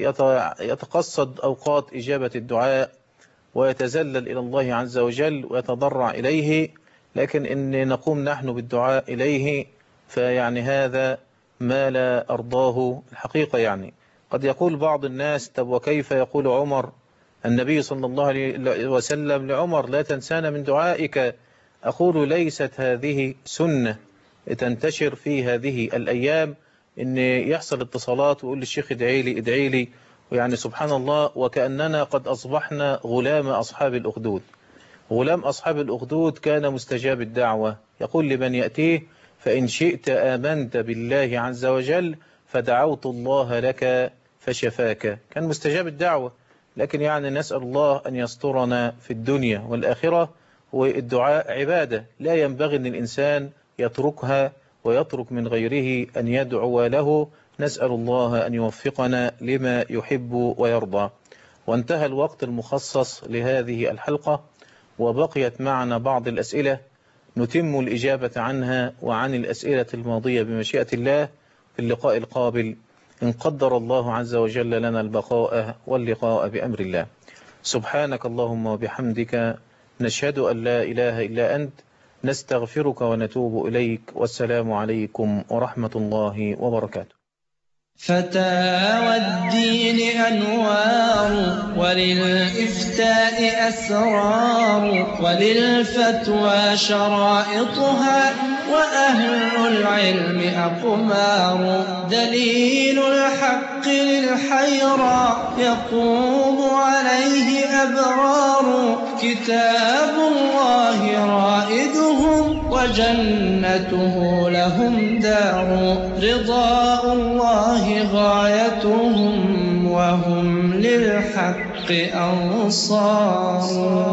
يتقصد أوقات إجابة الدعاء ويتذلل إلى الله عز وجل ويتضرع إليه، لكن إن نقوم نحن بالدعاء إليه فيعني هذا ما لا أرضاه الحقيقة. يعني قد يقول بعض الناس طب وكيف يقول عمر النبي صلى الله عليه وسلم لعمر لا تنسانا من دعائك؟ أقول ليست هذه سنة تنتشر في هذه الأيام، إن يحصل اتصالات ويقول للشيخ ادعي لي ادعي لي، ويعني سبحان الله وكأننا قد أصبحنا غلام أصحاب الأخدود. غلام أصحاب الأخدود كان مستجاب الدعوة، يقول لمن يأتيه فإن شئت آمنت بالله عز وجل فدعوت الله لك فشفاك، كان مستجاب الدعوة. لكن يعني نسأل الله أن يسترنا في الدنيا والآخرة، والدعاء عبادة لا ينبغي أن الإنسان يتركها ويترك من غيره أن يدعو له. نسأل الله أن يوفقنا لما يحب ويرضى. وانتهى الوقت المخصص لهذه الحلقة، وبقيت معنا بعض الأسئلة نتم الإجابة عنها وعن الأسئلة الماضية بمشيئة الله في اللقاء القابل إن قدر الله عز وجل لنا البقاء واللقاء بأمر الله. سبحانك اللهم وبحمدك، نشهد أن لا إله إلا أنت، نستغفرك ونتوب إليك، والسلام عليكم ورحمة الله وبركاته. فتاوى الدين أنوار، وللإفتاء أسرار، وللفتوى شرائطها، وأهل العلم أقمار. دليل الحق للحيرى يقوم عليه أبرار، كتاب الله رائدهم وجنته لهم دار. رضاء الله غايتهم وهم للحق أنصار.